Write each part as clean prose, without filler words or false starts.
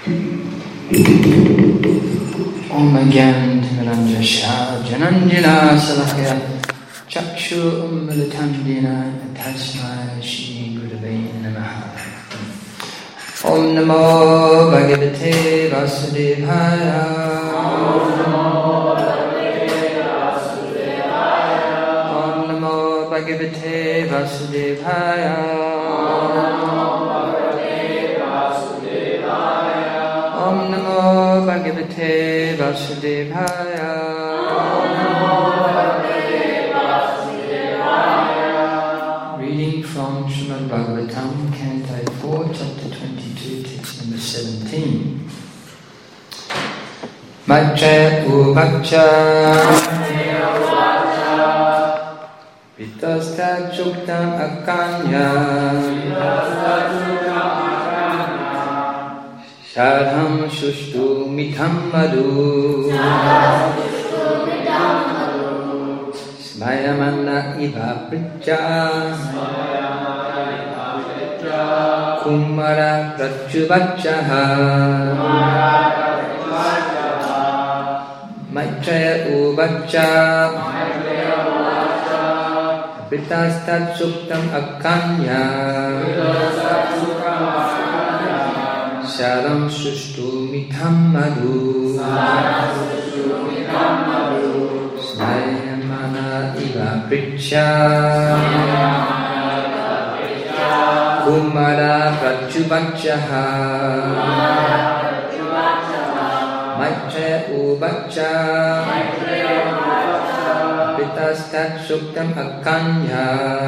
Om Gyantimirandasya Jananjana Salakya Chakshu Ummilatandina Tasmai Shri Gurave Namaha. Om Namo Bhagavate Vasudevaya. Om Namo Bhagavate Vasudevaya. Om Namo Bhagavate Vasudevaya. Om Namo Bhagavate Vasudevaya. Reading from Srimad Bhagavatam, Canto 4, Chapter 22, Text number 17. Maccaya Uvacha Vitasta Chuktam Akanya Shadham Shushtu Mitham Madhu Smayamana Iva Pricha Kumara Prachuvachaha. Maitreya Uvacha Vitastat Suktam Akanya Sharam Sushtu Mitham Madhu Snayamana Iva Pricha Kumara Prachuvachaha. Maitreya Uvacha Vitastat Suktam Akanya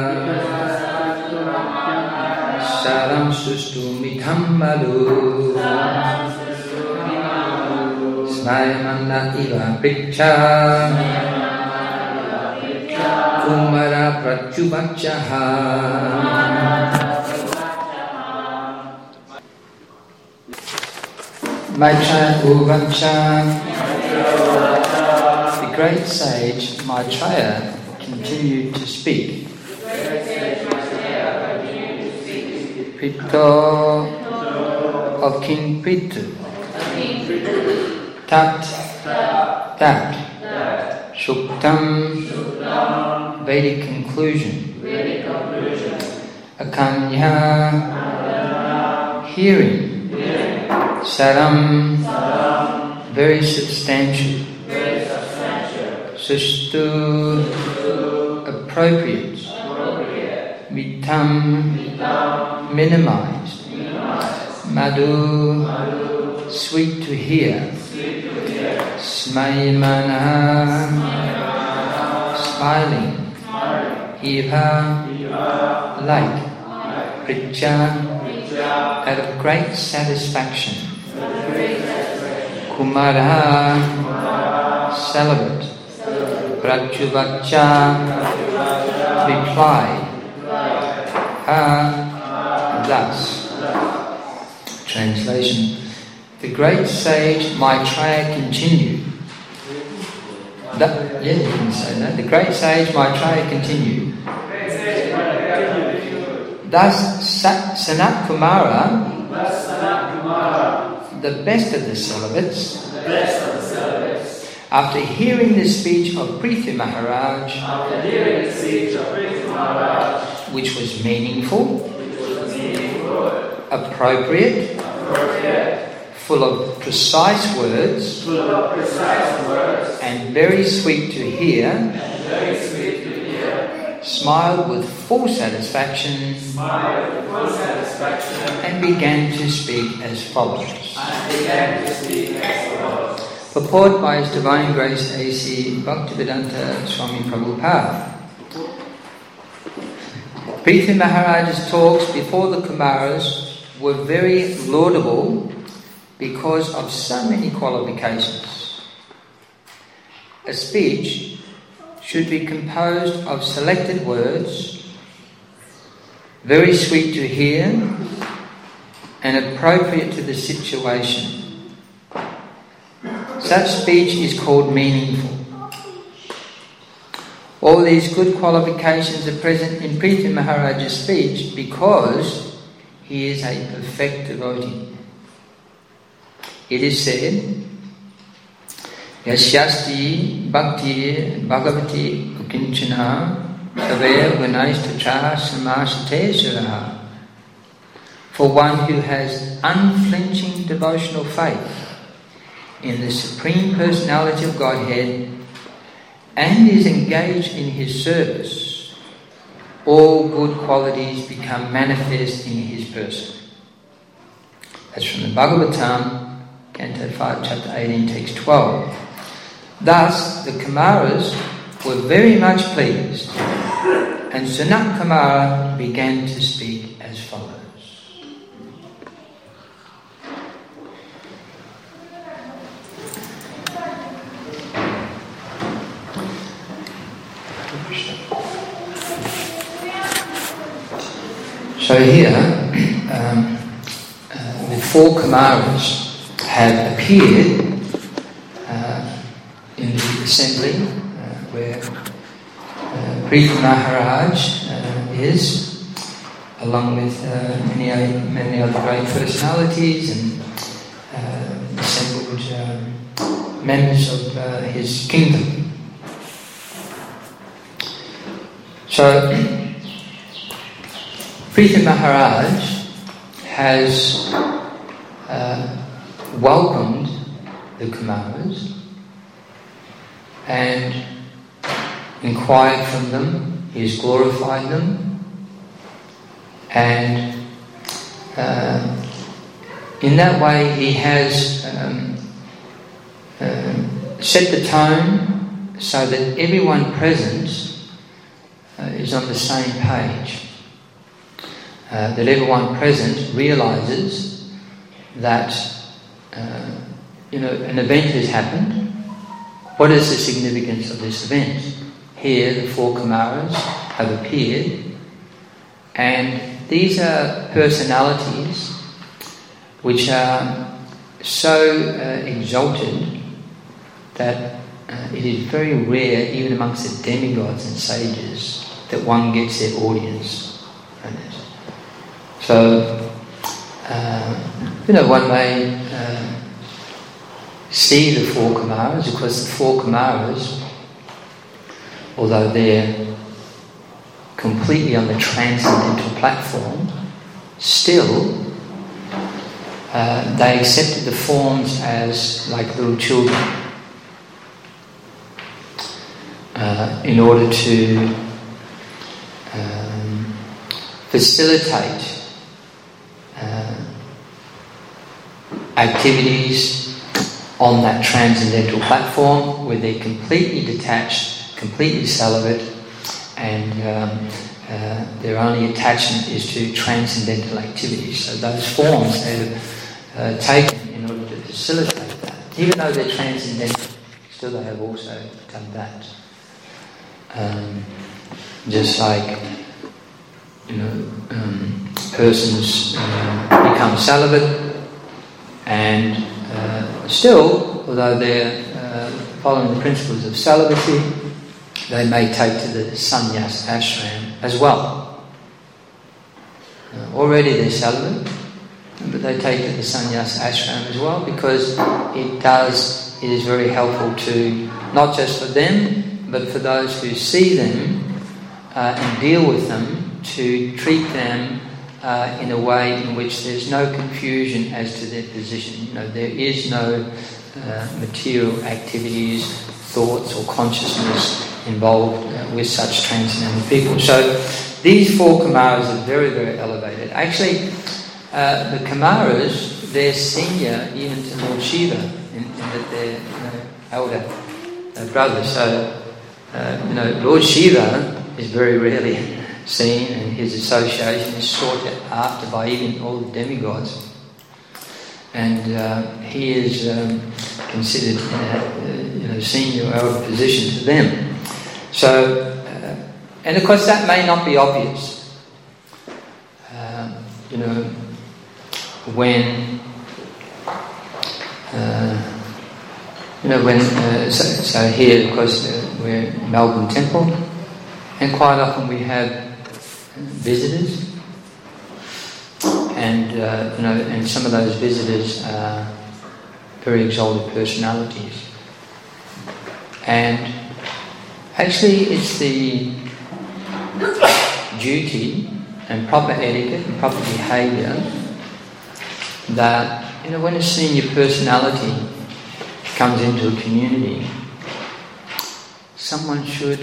Sharam Sushtu Mitham Madhu Snayamana Iva Pricha Kumara Prachuvachaha. Maitreya Uvacha. The great sage Maitreya continued to speak. Prithu of King Prithu. Tat, that. Shuktam, Vedic conclusion. Akanya, hearing. Saram, very substantial. Sushtu, appropriate. Mitham, minimized. Madhu, sweet to hear. Smayamana, smiling. Iva, like. Pricha, out of great satisfaction. Kumara, celibate. Prachuvacha, reply. Thus. Translation. The great sage Maitreya continued. You can say that. The great sage Maitreya continued. Thus Sanat Kumara, the best of the celibates, after hearing the speech of Prithu Maharaj, which was meaningful, appropriate, full of precise words, and very sweet to hear, smiled with full satisfaction, and began to speak as follows. Purport by His Divine Grace A.C. Bhaktivedanta Swami Prabhupada. Prithu Maharaj's talks before the Kumaras were very laudable because of so many qualifications. A speech should be composed of selected words, very sweet to hear, and appropriate to the situation. Such speech is called meaningful. All these good qualifications are present in Prithu Maharaj's speech because he is a perfect devotee. it is said, Yasyasti bhakti bhagavati ukinchana savaya gunaistacha samasate suraha. For one who has unflinching devotional faith in the Supreme Personality of Godhead and is engaged in His service, all good qualities become manifest in his person. That's from the Bhagavatam, Canto 5, Chapter 18, Text 12. Thus, the Kumaras were very much pleased, and Sanat Kumara began to speak as follows. So here, the four Kumaras have appeared in the assembly where Pritha Maharaj is, along with many other great personalities and assembled members of his kingdom. So, Pritha Maharaj has welcomed the Kumaras and inquired from them. He has glorified them, and in that way he has set the tone so that everyone present is on the same page. That everyone present realizes that an event has happened. What is the significance of this event? Here, the four Kumaras have appeared, and these are personalities which are so exalted that it is very rare, even amongst the demigods and sages, that one gets their audience. So, one may see the four Kumaras, because the four Kumaras, although they're completely on the transcendental platform, still they accepted the forms as like little children in order to facilitate activities on that transcendental platform where they're completely detached, completely celibate, and their only attachment is to transcendental activities. So those forms they've taken in order to facilitate that. Even though they're transcendental, still they have also done that. Just like persons become celibate, and still, although they're following the principles of celibacy, they may take to the sannyas ashram as well. Already they're celibate, but they take to the sannyas ashram as well, because it is very helpful to, not just for them, but for those who see them and deal with them, to treat them in a way in which there's no confusion as to their position. There is no material activities, thoughts or consciousness involved with such transcendental people. So these four Kumaras are very, very elevated. Actually, the Kumaras, they're senior even to Lord Shiva in that they're elder brothers. So Lord Shiva is very rarely seen, and his association is sought after by even all the demigods, and he is considered senior elder position to them. So, and of course that may not be obvious. So here, of course, we're in Melbourne Temple, and quite often we have visitors, and and some of those visitors very exalted personalities. And actually it's the duty and proper etiquette and proper behaviour that, when a senior personality comes into a community, someone should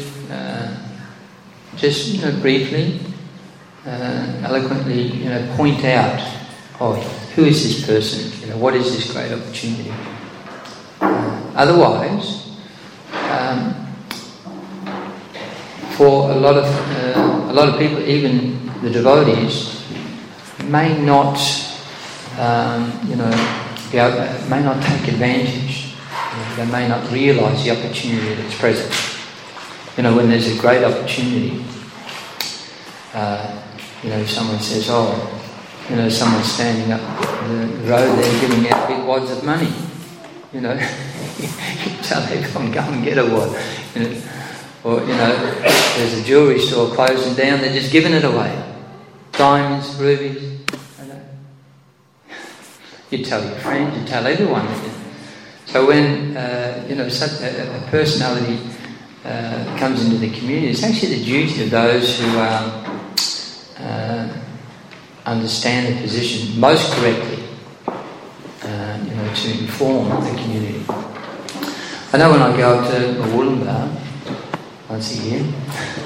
just, briefly, eloquently, point out, who is this person? What is this great opportunity? Otherwise, for a lot of people, even the devotees, may not, may not take advantage. They may not realise the opportunity that's present. When there's a great opportunity, someone says, someone's standing up the road there giving out big wads of money. You tell everyone, go and get a wad. Or, there's a jewellery store closing down, they're just giving it away. Diamonds, rubies. You tell your friends, you tell everyone. So when, such a personality comes into the community, it's actually the duty of those who understand the position most correctly, to inform the community. I know when I go up to Wollongbar once a year,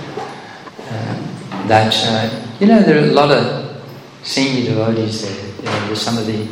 that there are a lot of senior devotees there. There's some of the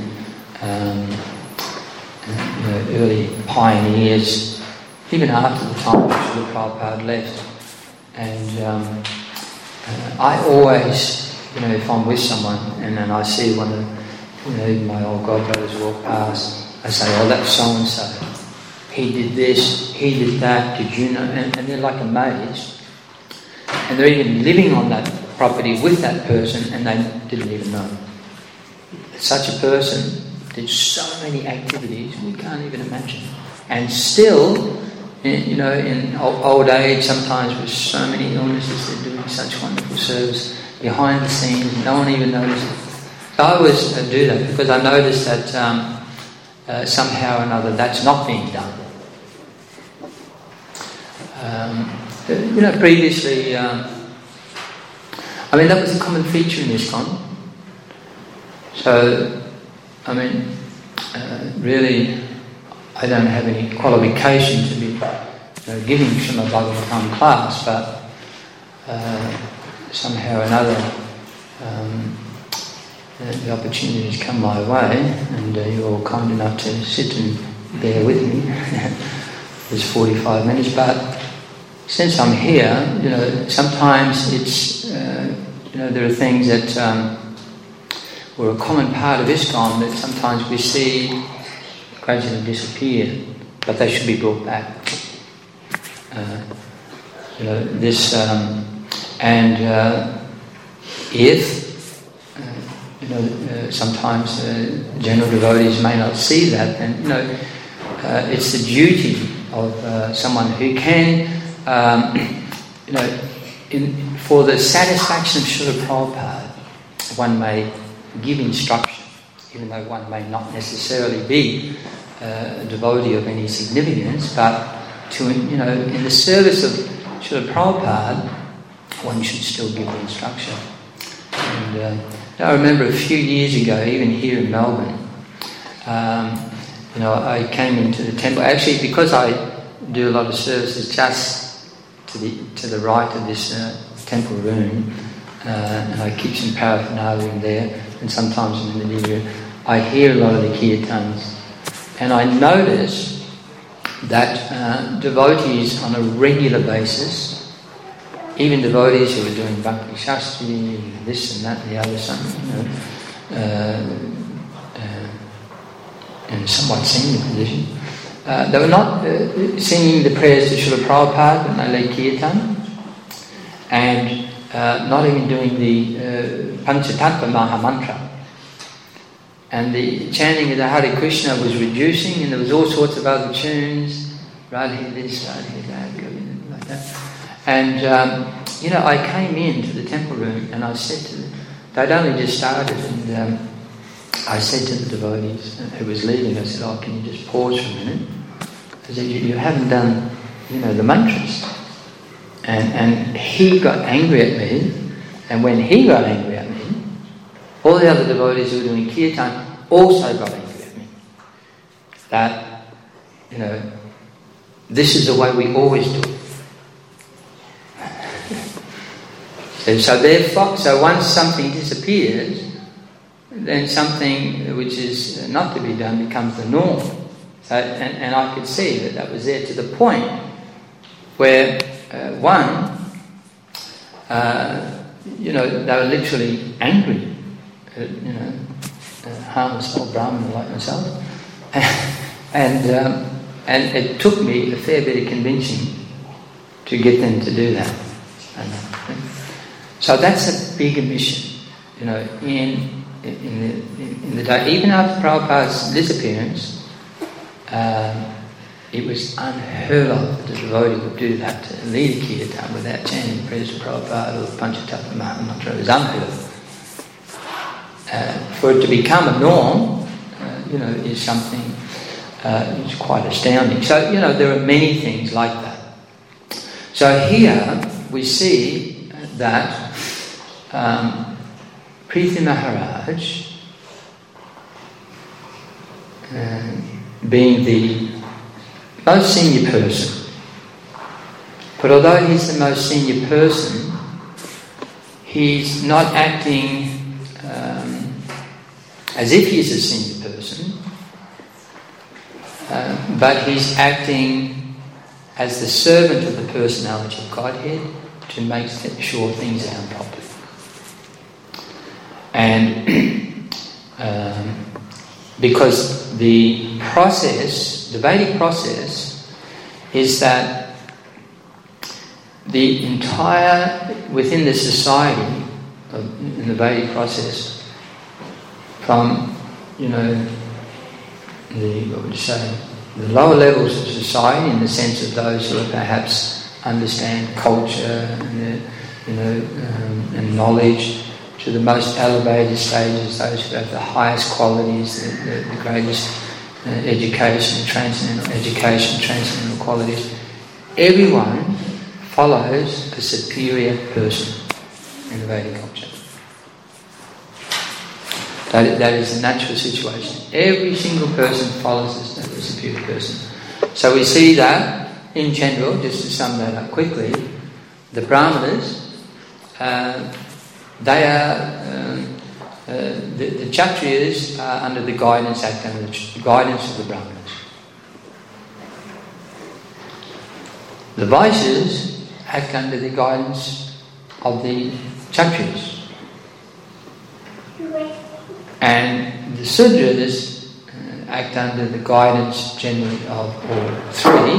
early pioneers, even after the time that Srila Prabhupada left. And I always, if I'm with someone and then I see one of my old godbrothers walk past, I say, that's so-and-so. He did this, he did that, did you know? And they're like amazed. And they're even living on that property with that person and they didn't even know. Such a person did so many activities we can't even imagine. And still, in old age, sometimes with so many illnesses, they're doing such wonderful service behind the scenes, no one even notices. So I always do that because I notice that somehow or another that's not being done. Previously, that was a common feature in ISKCON. So, really, I don't have any qualification to be giving Srimad Bhagavatam class, but somehow or another, the opportunities come my way, and you're all kind enough to sit and bear with me. There's 45 minutes, but since I'm here, sometimes it's, there are things that were a common part of ISKCON that sometimes we see gradually disappear, but they should be brought back. If sometimes general devotees may not see that, then it's the duty of someone who can, for the satisfaction of Srila Prabhupada, one may give instruction, even though one may not necessarily be a devotee of any significance, but to in the service of Srila Prabhupada, one should still give the instruction. And I remember a few years ago, even here in Melbourne, I came into the temple. Actually, because I do a lot of services just to the right of this temple room, and I keep some paraphernalia in there, and sometimes I'm in the living room, I hear a lot of the kirtans, and I notice that devotees on a regular basis, even devotees who are doing Bhakti Shastri, this and that and the other, in a somewhat senior position, they were not singing the prayers to Srila Prabhupada when they led kirtan, and not even doing the Panchatattva Mahamantra. And the chanting of the Hare Krishna was reducing, and there was all sorts of other tunes, Radhe this, Radhe that, like that. And, I came into the temple room and I said to them, they'd only just started, and I said to the devotees who was leaving, I said, "Oh, can you just pause for a minute? I said, you haven't done, the mantras." And he got angry at me, and when he got angry at me, all the other devotees who were doing kirtan also got angry at me. That, this is the way we always do it. So once something disappears, then something which is not to be done becomes the norm. So, and I could see that was there to the point where they were literally angry. Harmless old Brahmin like myself, and it took me a fair bit of convincing to get them to do that. So that's a bigger mission, in the day. Even after Prabhupada's disappearance, it was unheard of that a devotee would do that, to lead a kirtan without chanting prayers to Prabhupada or Panchatattva Mahamantra. It was unheard of. For it to become a norm, is something is quite astounding. So, there are many things like that. So here we see that Prithi Maharaj, being the most senior person, but although he's the most senior person, he's not acting as if he's a senior person, but he's acting as the servant of the personality of Godhead to make sure things are done properly. And because the Vedic process, is that the entire, within the society, in the Vedic process, from, the lower levels of society, in the sense of those who perhaps understand culture and knowledge, to the most elevated stages, those who have the highest qualities, the greatest education, transcendental qualities. Everyone follows a superior person in the Vedic culture. That is the natural situation. Every single person follows a superior person. So we see that in general, just to sum that up quickly, the Brahmanas, they are the Kshatriyas are under the guidance of the Brahmanas. The Vaishyas act under the guidance of the Kshatriyas. And the Sudras act under the guidance generally of all three,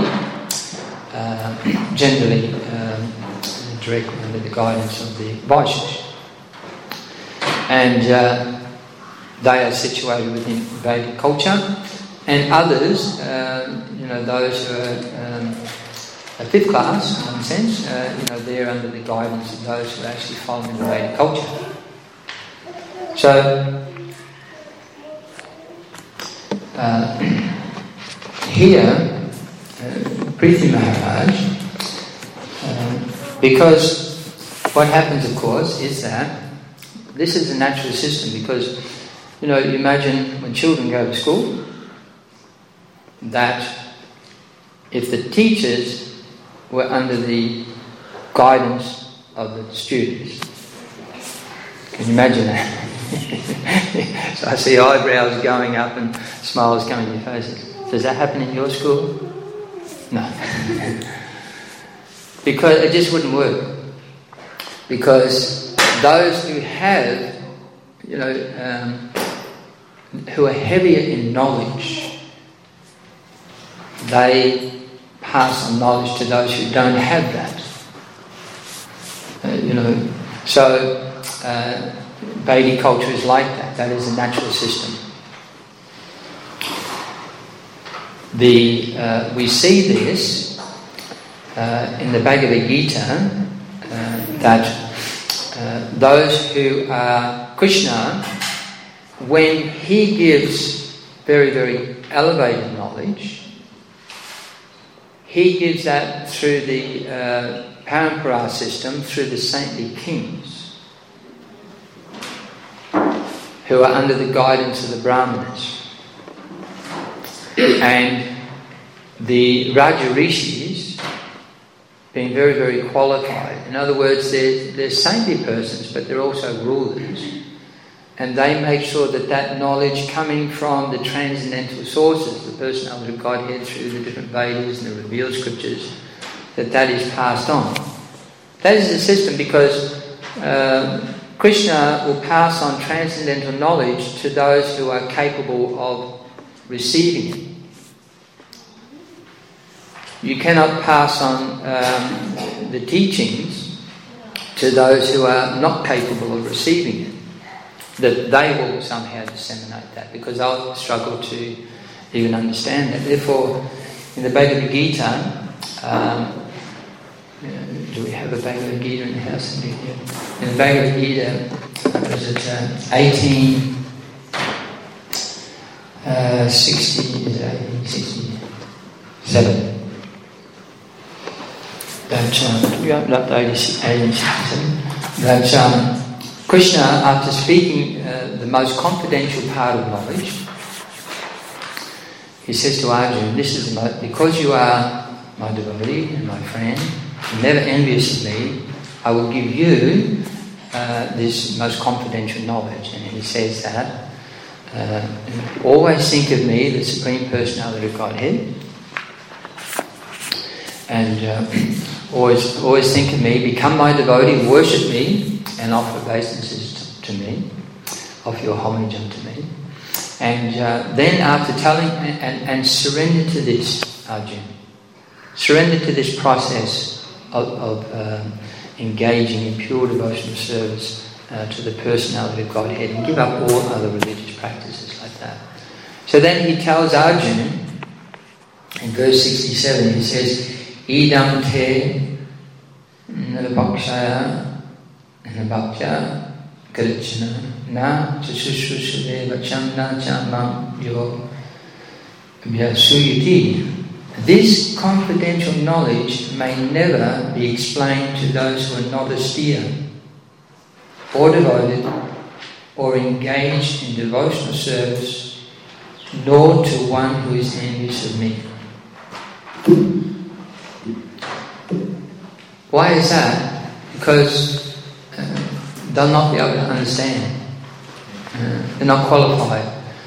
directly under the guidance of the Vaishyas. And they are situated within Vedic culture. And others, those who are a fifth class, in one sense, they're under the guidance of those who are actually following the Vedic culture. So, here, Prithi Maharaj, because what happens, of course, is that this is a natural system, because, you imagine when children go to school, that if the teachers were under the guidance of the students, can you imagine that? So I see eyebrows going up and smiles coming to your faces. Does that happen in your school? No. Because it just wouldn't work. Because those who have, who are heavier in knowledge, they pass on knowledge to those who don't have that. So Vedic culture is like that. That is a natural system. We see this in the Bhagavad Gita, that those who are Krishna when he gives very, very elevated knowledge, he gives that through the Parampara system, through the saintly kings, who are under the guidance of the Brahmanas. And the Raja Rishis, being very, very qualified. In other words, they're saintly persons, but they're also rulers. And they make sure that that knowledge coming from the transcendental sources, the personality of Godhead through the different Vedas and the revealed scriptures, that is passed on. That is the system, because Krishna will pass on transcendental knowledge to those who are capable of receiving it. You cannot pass on the teachings to those who are not capable of receiving it. That they will somehow disseminate that, because they'll struggle to even understand that. Therefore, in the Bhagavad Gita, do we have a Bhagavad Gita in the house? In the Bhagavad Gita, was it 1867? We opened up to 1867. That Krishna, after speaking the most confidential part of knowledge, he says to Arjuna, "This is because you are my devotee and my friend, never envious of me, I will give you this most confidential knowledge." And he says that, always think of me, the Supreme Personality of Godhead, and always think of me, become my devotee, worship me, and offer obeisances to me, offer your homage unto me. And then after telling, and surrender to this, Arjuna. Surrender to this process of engaging in pure devotional service to the personality of Godhead, and give up all other religious practices like that. So then he tells Arjuna, in verse 67, he says, "Idam te nabhakshaya nabhaksha krichna na chasushusave vachamna chamam yo vyasuyati." This confidential knowledge may never be explained to those who are not austere or devoted or engaged in devotional service, nor to one who is envious of me. Why is that? Because they'll not be able to understand. They're not qualified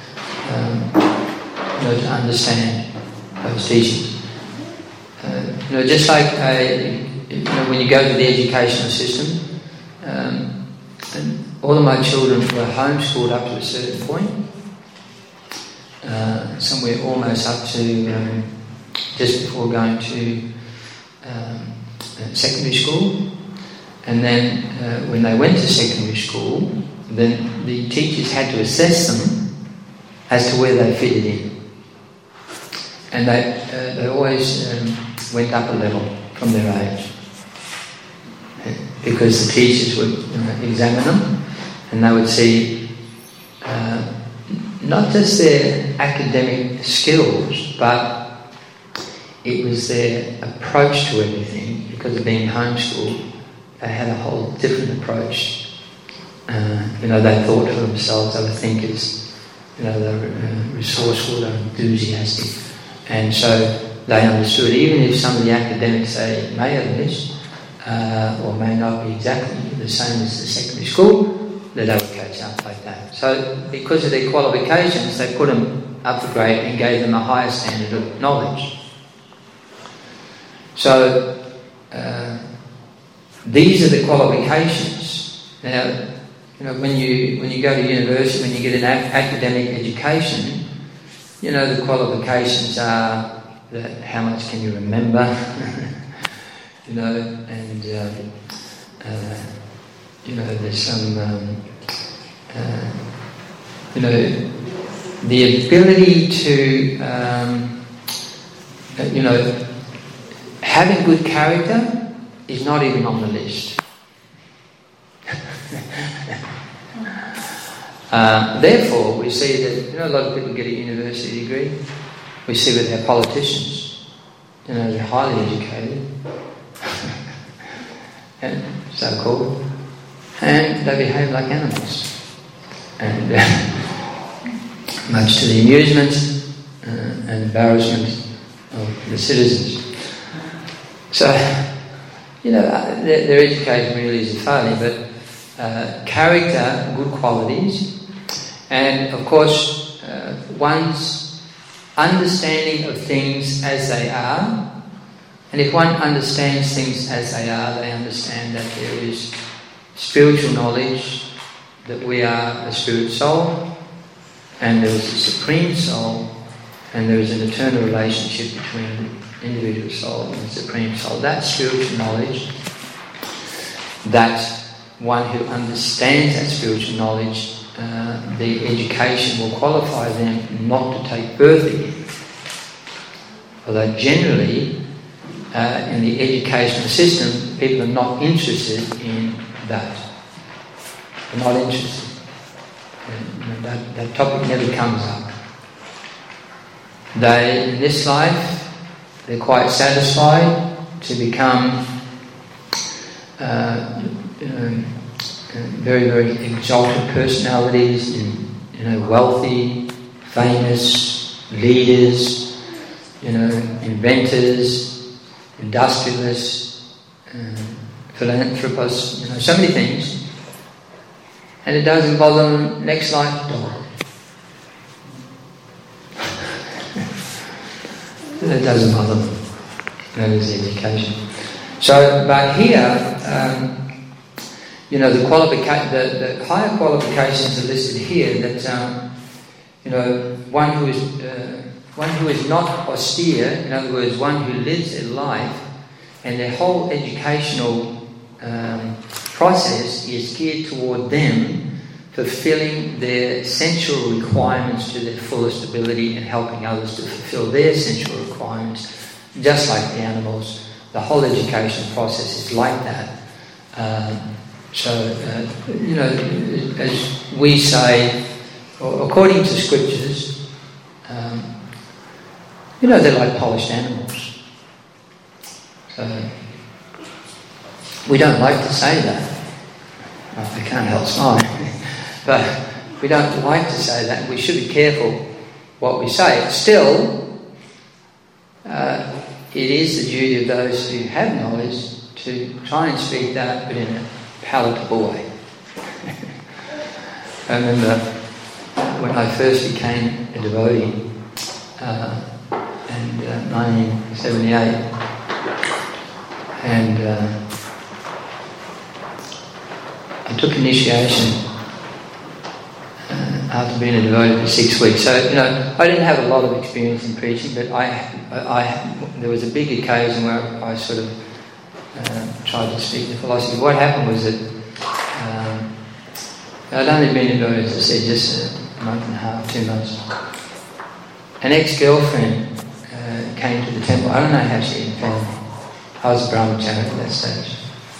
to understand those teachings. Just like when you go to the educational system, and all of my children were homeschooled up to a certain point, somewhere almost up to just before going to secondary school. And then when they went to secondary school, then the teachers had to assess them as to where they fitted in. And they always went up a level from their age, because the teachers would examine them, and they would see not just their academic skills, but it was their approach to everything. Because of being homeschooled, they had a whole different approach. They thought for themselves, they were thinkers, they were resourceful, they were enthusiastic. And so they understood, even if some of the academics they may have missed, or may not be exactly the same as the secondary school, that they would catch up like that. So because of their qualifications, they put them up a grade and gave them a higher standard of knowledge. So these are the qualifications. Now, when you go to university, when you get an academic education, the qualifications are that how much can you remember, and there's some, the ability to, having good character is not even on the list. Therefore, we see that a lot of people get a university degree. We see with our politicians, they're highly educated, and so-called, and they behave like animals, and much to the amusement and embarrassment of the citizens. So, their education really is a failure, but character, good qualities, and of course, one's understanding of things as they are. And if one understands things as they are, they understand that there is spiritual knowledge, that we are a spirit soul, and there is a supreme soul, and there is an eternal relationship between the individual soul and the supreme soul. That spiritual knowledge, that one who understands that spiritual knowledge, the education will qualify them not to take birth again. Although generally, in the educational system, people are not interested in that. They're not interested. That topic never comes up. They, in this life, they're quite satisfied to become very, very exalted personalities, wealthy, famous, leaders, inventors, industrialists, philanthropists, so many things. And it doesn't bother them next life at all. It doesn't bother them. That is the education. So, but here, the higher qualifications are listed here. That one who is not austere, in other words, one who lives their life, and their whole educational process is geared toward them fulfilling their sensual requirements to their fullest ability and helping others to fulfill their sensual requirements, just like the animals. The whole education process is like that. As we say, according to scriptures, they're like polished animals. So we don't like to say that. I can't help smiling. But we don't like to say that. We should be careful what we say. Still, it is the duty of those who have knowledge to try and speak that, but in a palatable way. I remember when I first became a devotee in 1978, and I took initiation after being a devotee for 6 weeks. So, I didn't have a lot of experience in preaching, but there was a big occasion where I sort of tried to speak the philosophy. What happened was that I'd only been a devotee, as I said, just a month and a half, 2 months. An ex-girlfriend came to the temple. I don't know how she even found me. I was a brahmachari at that stage.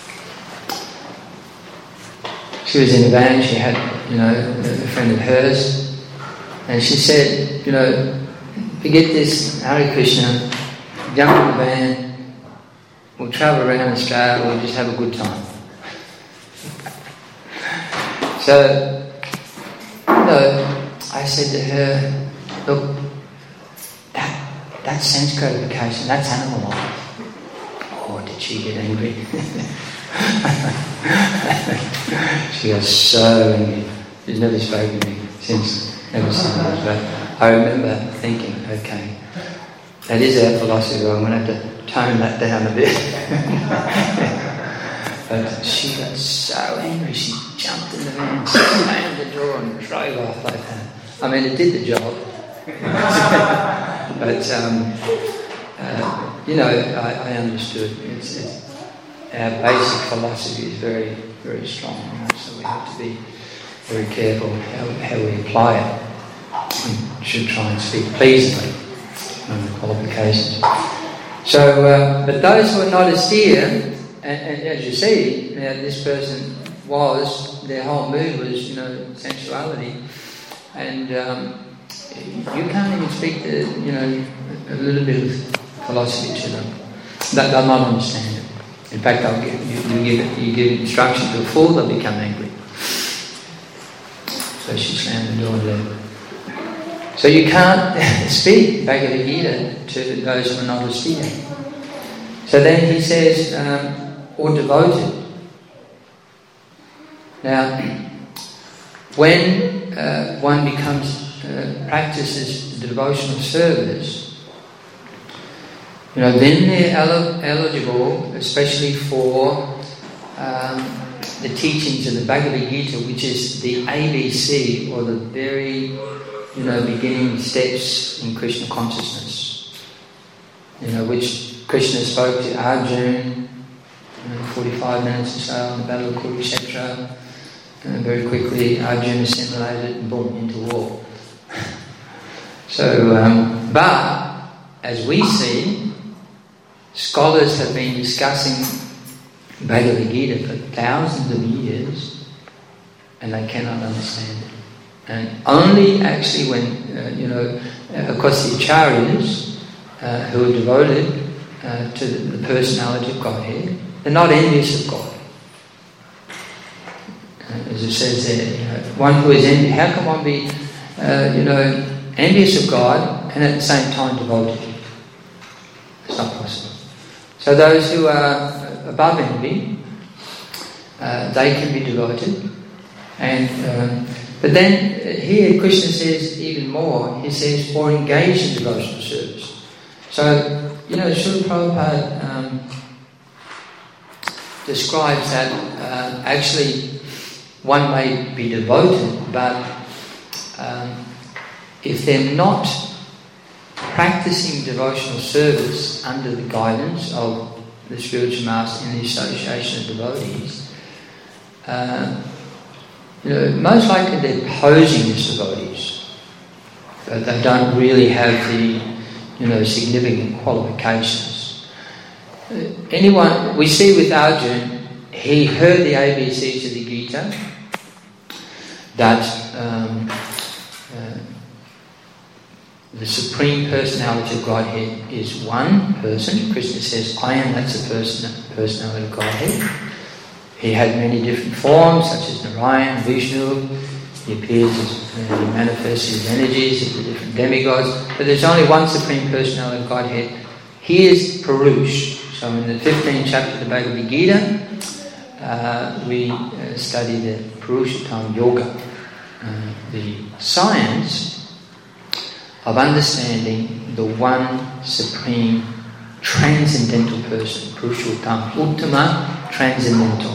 She was in a van, she had, a friend of hers, and she said, forget this, Hare Krishna, jump in the van, we'll travel around Australia, we'll just have a good time. So, I said to her, look, that's sense gratification, that's animal life. Oh, did she get angry? She got so angry. She's never spoken to me since, never seen me. But I remember thinking, okay, that is our philosophy, I'm going to have to tone that down a bit. But she got so angry, she jumped in the van, slammed the door and drove off like that. I mean, it did the job. But, I understood. Our basic philosophy is very, very strong, so we have to be very careful how we apply it. We should try and speak pleasingly on the qualifications. So, but those who are not austere, and as you see, this person was, their whole mood was, sensuality. And you can't even speak to, a little bit of philosophy to them. They'll not understand it. In fact, you give instruction to a fool, they'll become angry. So she slammed the door there. So you can't speak Bhagavad Gita to those who are not austere. So then he says, or devoted. Now, when one practices devotional service, then they're eligible, especially for the teachings of the Bhagavad Gita, which is the ABC, or the very, beginning steps in Krishna consciousness. Which Krishna spoke to Arjuna, 45 minutes or so on the Battle of Kurukshetra. And very quickly, Arjuna assimilated and boom, into war. So, but as we see, scholars have been discussing Bhagavad Gita for thousands of years, and they cannot understand it. And only actually when, of course, the acharyas who are devoted to the personality of Godhead, they're not envious of God. As it says there, one who is envious, how can one be, envious of God and at the same time devoted? It's not possible. So those who are above envy, they can be devoted. And but then here Krishna says even more. He says, or engage in devotional service. So, Srila Prabhupada describes that actually one may be devoted, but if they're not practicing devotional service under the guidance of the spiritual master in the association of devotees, most likely they're posing as devotees, but they don't really have the significant qualifications. We see with Arjuna, he heard the ABCs of the Gita, that the Supreme Personality of Godhead is one person. Krishna says, I am, that's the personality of Godhead. He had many different forms, such as Narayan, Vishnu. He appears as, he manifests his energies as the different demigods. But there's only one Supreme Personality of Godhead. He is Purush. So in the 15th chapter of the Bhagavad Gita, we study the Purushottam Yoga, the science of understanding the one supreme transcendental person, Purushottam, Uttama, transcendental.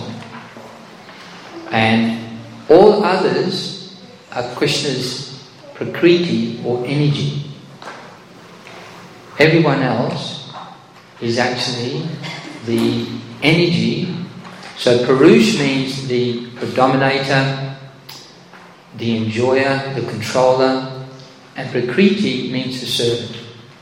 And all others are Krishna's prakriti or energy. Everyone else is actually the energy. So Purush means the predominator, the enjoyer, the controller, and prakriti means the servant.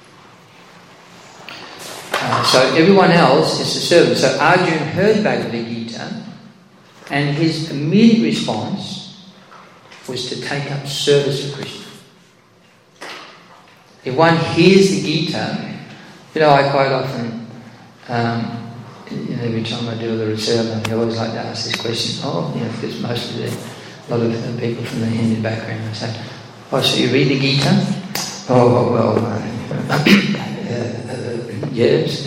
So everyone else is the servant. So Arjuna heard Bhagavad Gita, and his immediate response was to take up service for Krishna. If one hears the Gita, I quite often, every time I do the research, I always like to ask this question. Because mostly a lot of people from the Hindu background, I say, so you read the Gita? Yes.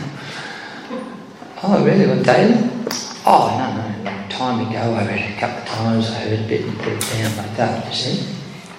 Really? What, daily? No. Long time ago, I read it a couple of times, I heard a bit and put it down like that, you see.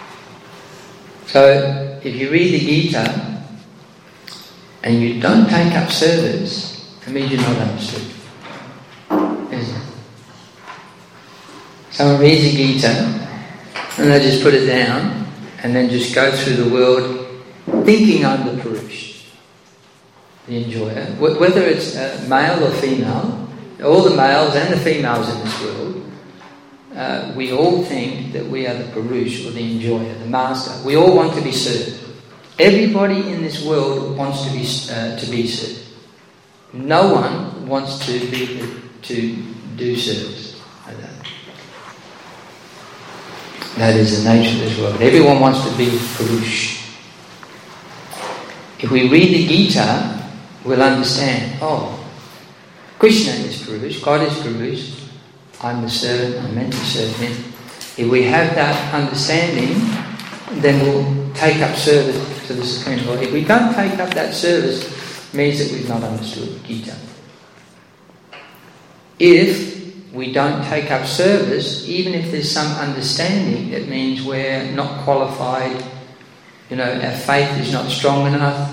So, if you read the Gita and you don't take up service, it means you're not understood. Isn't it? Someone reads the Gita and they just put it down and then just go through the world thinking I'm the Purush, the enjoyer. Whether it's male or female, all the males and the females in this world, we all think that we are the Purush or the enjoyer, the master. We all want to be served. Everybody in this world wants to be served. No one wants to do service like that. That is the nature of this world. Everyone wants to be Purush. If we read the Gita, we'll understand, Krishna is Purush, God is Purush, I'm the servant, I'm meant to serve Him. If we have that understanding, then we'll take up service to the Supreme Lord. If we don't take up that service, it means that we've not understood Gita. If we don't take up service, even if there's some understanding, it means we're not qualified, our faith is not strong enough,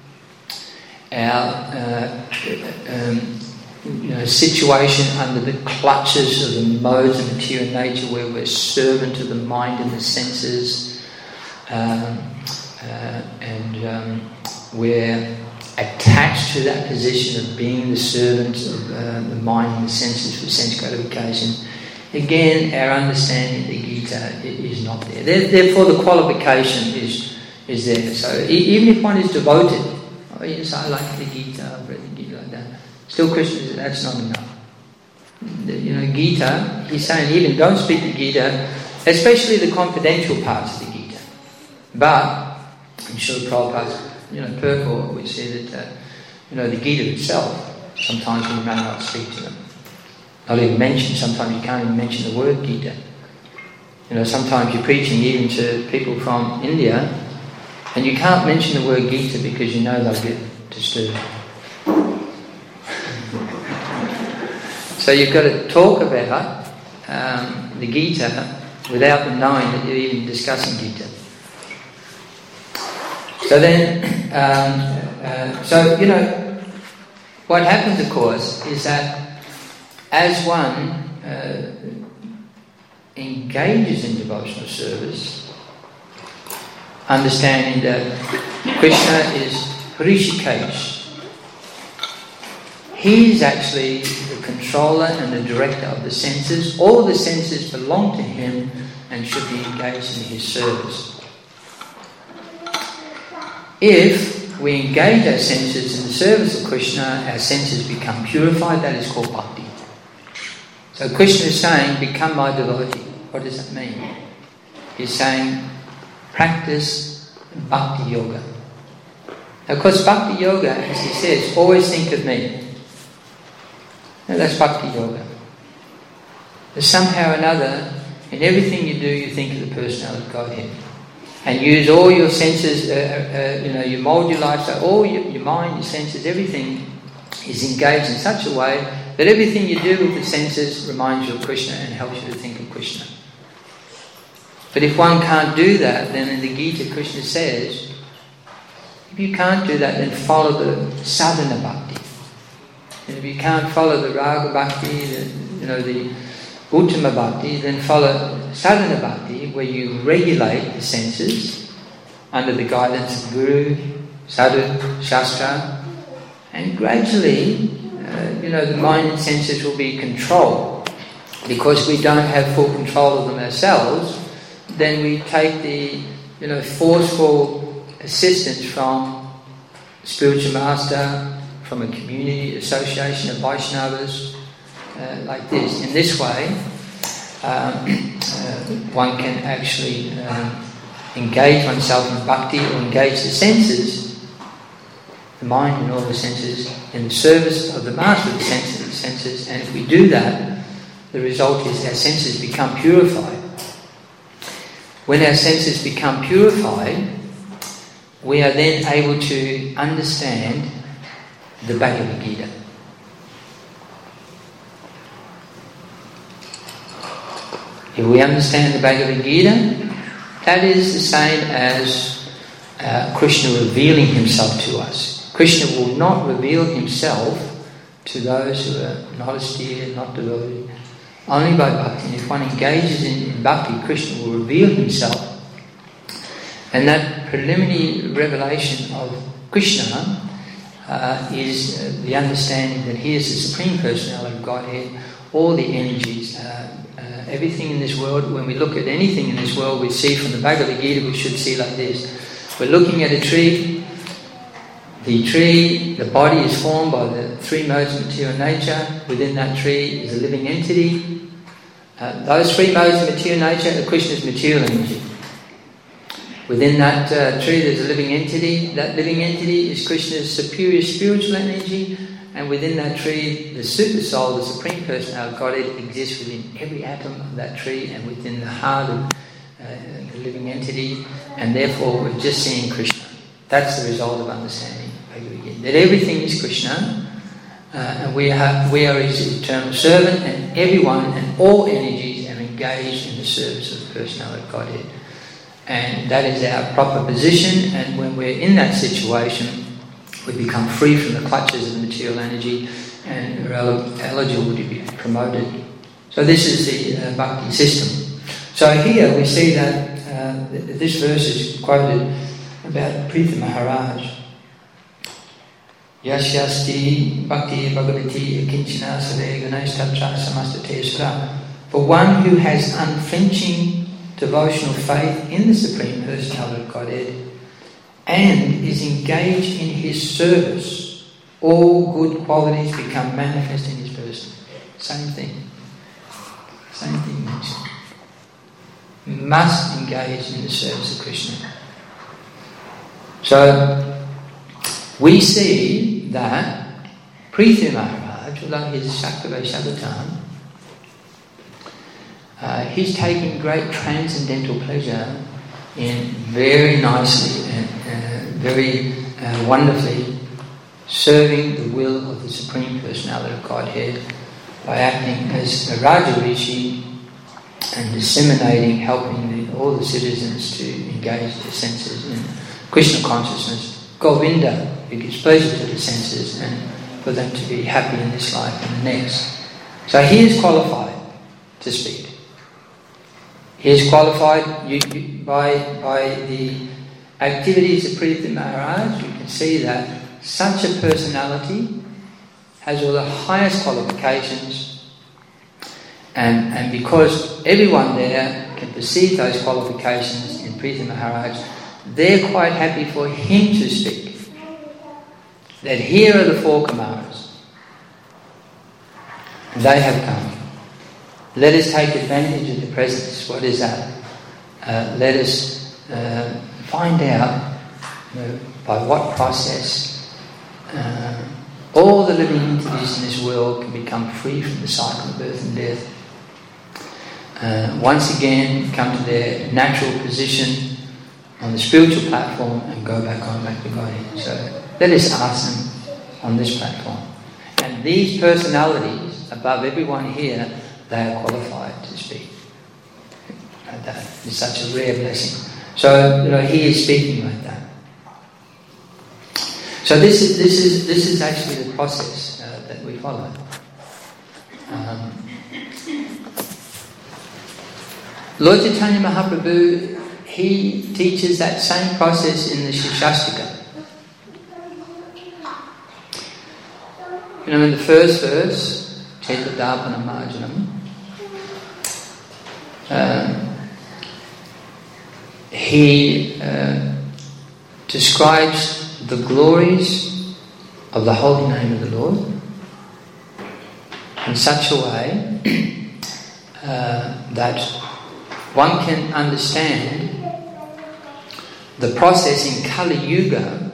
our situation under the clutches of the modes of material nature, where we're servant to the mind and the senses, and we're attached to that position of being the servant of the mind and the senses for sense gratification. Again, our understanding of the Gita is not there. Therefore, the qualification is there. So even if one is devoted, yes, I like the Gita, I've read the Gita like that. Still, Krishna says that's not enough. Gita, he's saying even don't speak the Gita, especially the confidential parts of the Gita. But I'm sure Prabhupada's purport, we see that the Gita itself, sometimes we may not speak to them. Not even mention, sometimes you can't even mention the word Gita. Sometimes you're preaching even to people from India, and you can't mention the word Gita because they'll get disturbed. So you've got to talk about the Gita without them knowing that you're even discussing Gita. So then, what happens, of course, is that as one engages in devotional service, understanding that Krishna is Hrishikesh, He's actually the controller and the director of the senses. All the senses belong to Him and should be engaged in His service. If we engage our senses in the service of Krishna, our senses become purified. That is called bhakti. So Krishna is saying, become my devotee. What does that mean? He's saying, practice bhakti yoga. Now, of course, bhakti yoga, as he says, always think of me. Now, that's bhakti yoga. But somehow or another, in everything you do, you think of the personality of Godhead. And use all your senses, you mould your life, so all your mind, your senses, everything is engaged in such a way that everything you do with the senses reminds you of Krishna and helps you to think of Krishna. But if one can't do that, then in the Gita, Krishna says, if you can't do that, then follow the sadhana bhakti. And if you can't follow the raga bhakti, the uttama bhakti, then follow sadhana bhakti, where you regulate the senses under the guidance of Guru, Sadhu, Shastra, and gradually, the mind and senses will be controlled. Because we don't have full control of them ourselves, then we take the, forceful assistance from a spiritual master, from a community association of Vaishnavas, like this. In this way, one can actually engage oneself in bhakti or engage the senses, the mind and all the senses, in the service of the master of the senses. And if we do that, the result is our senses become purified. When our senses become purified, we are then able to understand the Bhagavad Gita. If we understand the Bhagavad Gita, that is the same as Krishna revealing Himself to us. Krishna will not reveal Himself to those who are not austere, not devoted, only by bhakti. And if one engages in bhakti, Krishna will reveal Himself. And that preliminary revelation of Krishna is the understanding that He is the Supreme Personality of Godhead, all the energies, everything in this world. When we look at anything in this world, we see from the Bhagavad Gita, we should see like this. We're looking at a tree. The body is formed by the three modes of material nature. Within that tree is a living entity. Those three modes of material nature are Krishna's material energy. Within that tree there's a living entity. That living entity is Krishna's superior spiritual energy, and within that tree the super soul, the Supreme Personality of Godhead, exists within every atom of that tree and within the heart of the living entity, and therefore we're just seeing Krishna. That's the result of understanding Bhagavad Gita. That everything is Krishna, and we are His eternal servant, and everyone and all energies are engaged in the service of the Personality of Godhead. And that is our proper position, and when we're in that situation, we become free from the clutches of material energy and are eligible to be promoted. So this is the bhakti system. So here we see that this verse is quoted about Pritha Maharaj. Yasyasti bhakti bhagavati kinchana sade ganashtatra samastate sura. For one who has unflinching devotional faith in the Supreme Personality of Godhead and is engaged in His service, all good qualities become manifest in his person. Same thing. Same thing mentioned. Must engage in the service of Krishna. So, we see that Prithu Maharaj, although he's Shakta Vaishabhatam, he's taking great transcendental pleasure in very nicely and very wonderfully serving the will of the Supreme Personality of Godhead by acting as a Raja Rishi and disseminating, helping all the citizens to engage their senses in Krishna consciousness. Govinda, who gives pleasure to the senses and for them to be happy in this life and the next. So he is qualified to speak. He is qualified by the activities of Prithu Maharaj. You can see that such a personality has all the highest qualifications, and because everyone there can perceive those qualifications in Prithu Maharaj, they're quite happy for him to speak. That here are the four Kumaras. They have come. Let us take advantage of the presence. What is that? Let us find out by what process all the living entities in this world can become free from the cycle of birth and death. Once again, come to their natural position on the spiritual platform and go back to Godhead. So let us ask them on this platform. And these personalities, above everyone here, they are qualified to speak. That is such a rare blessing. So he is speaking like that. So this is actually the process that we follow. Lord Chaitanya Mahaprabhu, he teaches that same process in the Shikshastika. In the first verse, Chaitadapana Marjanam, he describes the glories of the holy name of the Lord in such a way that one can understand the process in Kali Yuga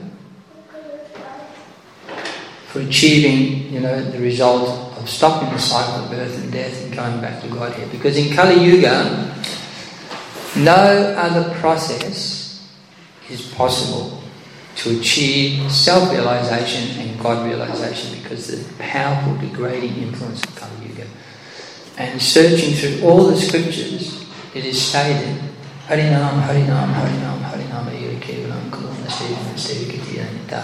for achieving, the result of stopping the cycle of birth and death and going back to Godhead. Because in Kali Yuga, no other process is possible to achieve self-realization and God-realization because of the powerful degrading influence of Kali Yuga. And searching through all the scriptures, it is stated, Harinam, Harinam, Harinam, Harinam, Eva Kevalam, Kulana, Stevam, Stevikati, Anita.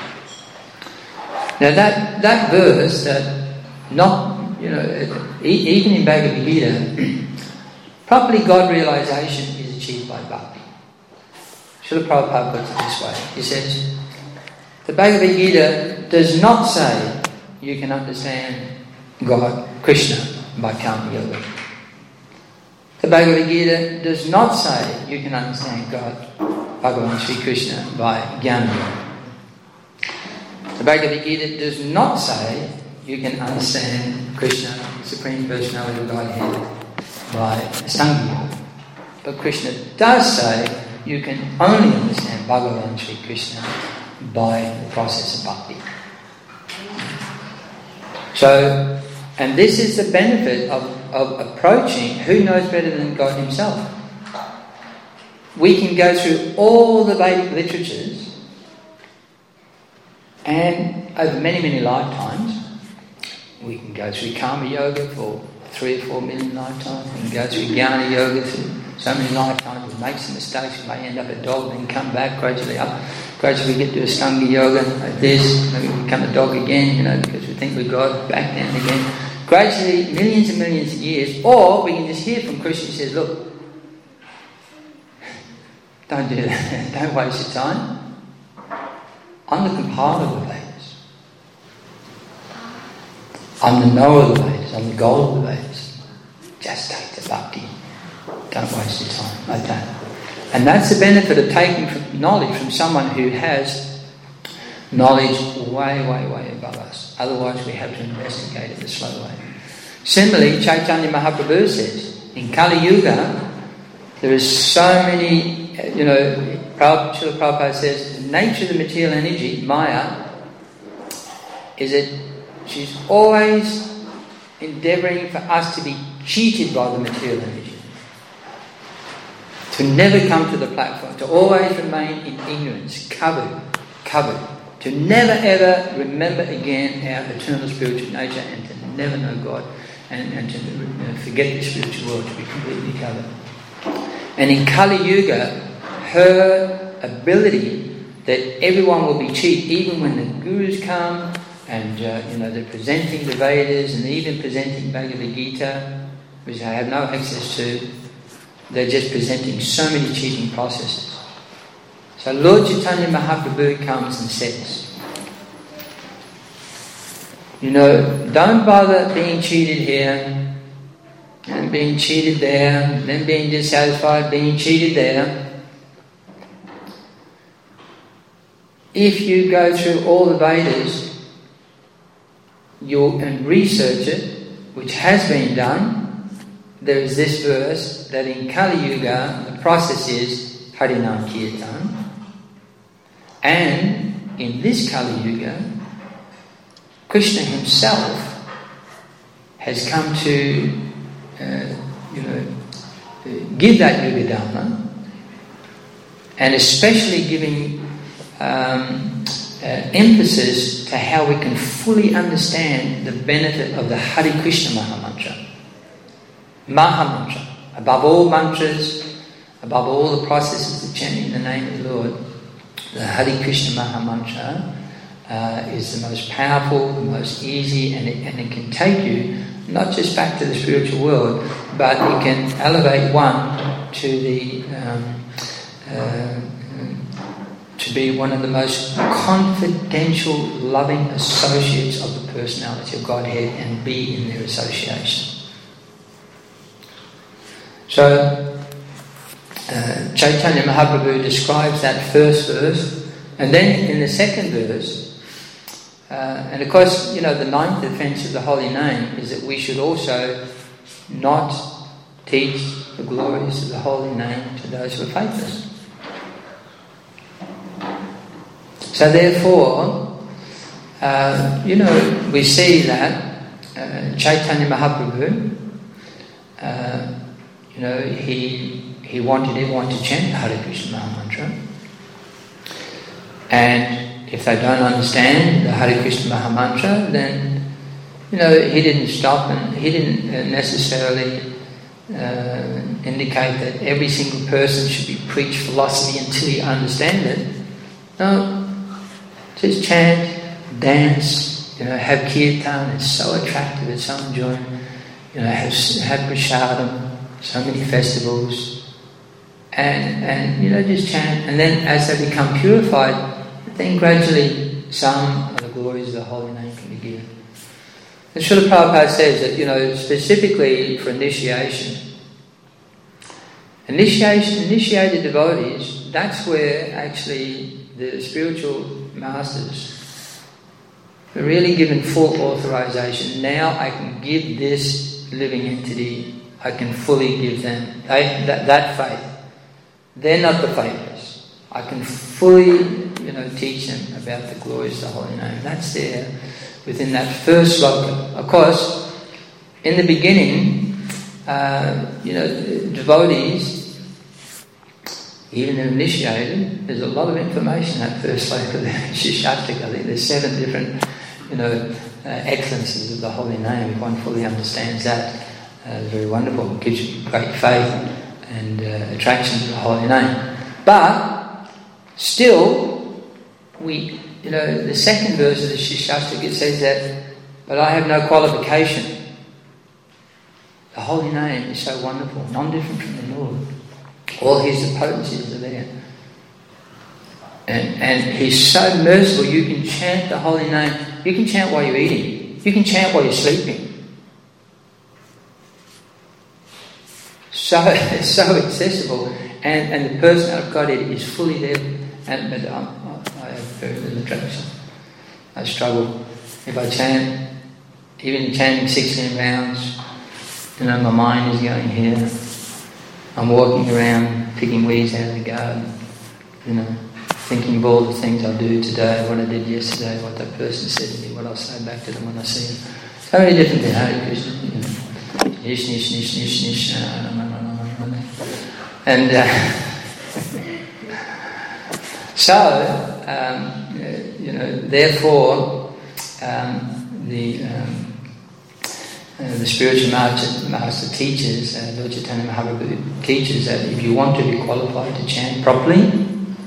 Now that verse, that not, even in Bhagavad Gita, properly God-realization is achieved by bhakti. Srila Prabhupada puts it this way. He says, the Bhagavad Gita does not say you can understand God, Krishna, by karma yoga. The Bhagavad Gita does not say you can understand God, Bhagavan Sri Krishna, by jnana yoga. The Bhagavad Gita does not say you can understand Krishna, the Supreme Personality of Godhead, by Ashtanga Yoga. But Krishna does say you can only understand Bhagavan Sri Krishna by the process of bhakti. So, and this is the benefit of approaching who knows better than God himself. We can go through all the Vedic literatures and over many, many lifetimes, we can go through Karma Yoga for 3 or 4 million lifetimes, we can go through Jnana Yoga through so many lifetimes, we make some mistakes, we may end up a dog, then come back gradually up. Gradually we get to Ashtanga Yoga like this, maybe we become a dog again, because we think we're God, back down again. Gradually, millions and millions of years, or we can just hear from Krishna who says, look, don't do that, don't waste your time. I'm the compiler of the Vedas. I'm the knower of the Vedas, I'm the goal of the Vedas. Just take the bhakti. Don't waste your time like that. And that's the benefit of taking knowledge from someone who has knowledge way, way, way above us. Otherwise we have to investigate it the slow way. Similarly, Chaitanya Mahaprabhu says, in Kali Yuga, there is so many, Srila Prabhupada says, the nature of the material energy, Maya, is that she's always endeavouring for us to be cheated by the material energy. To never come to the platform, to always remain in ignorance, covered, to never ever remember again our eternal spiritual nature and to never know God and to forget the spiritual world, to be completely covered. And in Kali Yuga, her ability that everyone will be cheated, even when the gurus come and they're presenting the Vedas and even presenting Bhagavad Gita, which I have no access to. They're just presenting so many cheating processes. So Lord Chaitanya Mahaprabhu comes and says, don't bother being cheated here and being cheated there, and then being dissatisfied, being cheated there. If you go through all the Vedas and research it, which has been done, there is this verse that in Kali Yuga the process is Harinam Kirtan, and in this Kali Yuga Krishna himself has come to give that Yuga Dharma, and especially giving emphasis to how we can fully understand the benefit of the Hare Krishna Mahamantra. Mahamantra, above all mantras, above all the processes of chanting the name of the Lord, the Hare Krishna Mahamantra is the most powerful, the most easy, and it can take you not just back to the spiritual world, but it can elevate one to the to be one of the most confidential, loving associates of the personality of Godhead and be in their association. So Chaitanya Mahaprabhu describes that first verse, and then in the second verse, and of course, the 9th offence of the holy name is that we should also not teach the glories of the holy name to those who are faithless. So therefore, we see that Chaitanya Mahaprabhu, he wanted everyone to chant the Hare Krishna Mahamantra. And if they don't understand the Hare Krishna Mahamantra, then, he didn't stop and he didn't necessarily indicate that every single person should be preached philosophy until you understand it. No, just chant, dance, have kirtan. It's so attractive, it's so enjoying. Have prasadam. So many festivals, and just chant, and then as they become purified, then gradually some of the glories of the holy name can be given. And Srila Prabhupada says that specifically for initiated devotees, that's where actually the spiritual masters are really given full authorization. Now I can give this living entity I can fully give them that faith. They're not the faithless. I can fully, teach them about the glories of the holy name. That's there within that first sloka. Of course, in the beginning, devotees, even initiated, there's a lot of information in that first sloka of the Shishastaka. I think there's 7 different, excellences of the holy name. If one fully understands that, it's very wonderful. It gives you great faith and attraction to the holy name. But still, the second verse of the Shishastaka says that, but I have no qualification. The holy name is so wonderful, non-different from the Lord. All his potencies are there. And he's so merciful, you can chant the holy name. You can chant while you're eating. You can chant while you're sleeping. It's so accessible. And the person I've got it is fully there. But I have very little attraction. I struggle. If I chant, even chanting 16 rounds, my mind is going here. I'm walking around, picking weeds out of the garden, thinking of all the things I'll do today, what I did yesterday, what that person said to me, what I'll say back to them when I see them. So many different things. Hare Krishna, nish, nish, nish, nish, nish, and therefore, the spiritual master teaches, Lord Chaitanya Mahaprabhu teaches that if you want to be qualified to chant properly,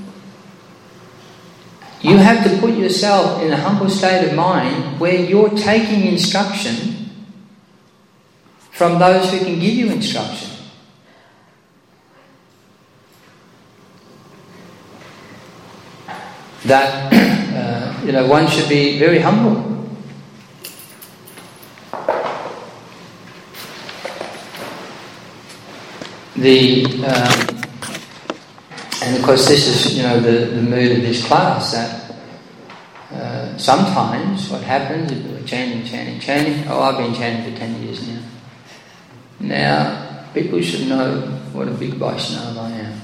you have to put yourself in a humble state of mind where you're taking instruction from those who can give you instruction. That, one should be very humble. And of course this is, the mood of this class, that sometimes what happens is we're chanting. Oh, I've been chanting for 10 years now. Now, people should know what a big Vaishnava I am.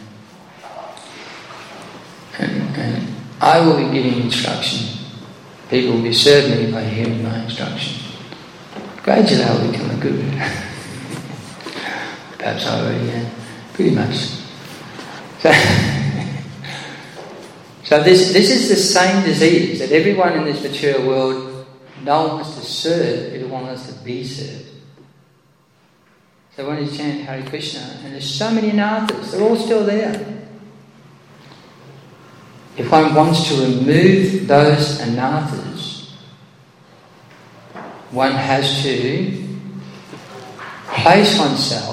And I will be giving instruction. People will be served me by hearing my instruction. Gradually I will become a guru. Perhaps I already am. Pretty much. So this is the same disease that everyone in this material world, no one wants to serve, everyone wants to be served. So when you chant Hare Krishna, and there's so many anathas, they're all still there. If one wants to remove those anathas, one has to place oneself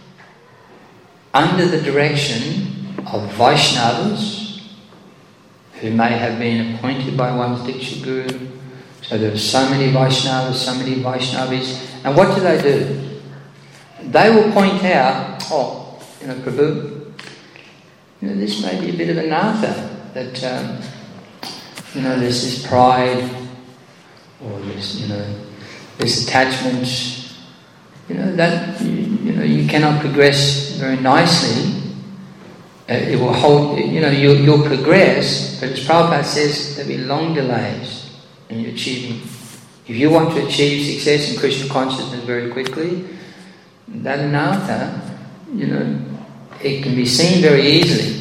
under the direction of Vaishnavas who may have been appointed by one's Diksha Guru. So there are so many Vaishnavas, so many Vaishnavis. And what do? They will point out, Prabhu, this may be a bit of anatha, that, there's this pride, or this attachment, that, you cannot progress very nicely. It will hold, you'll progress, but as Prabhupada says, there'll be long delays in achieving. If you want to achieve success in Krishna consciousness very quickly, that anatha, it can be seen very easily.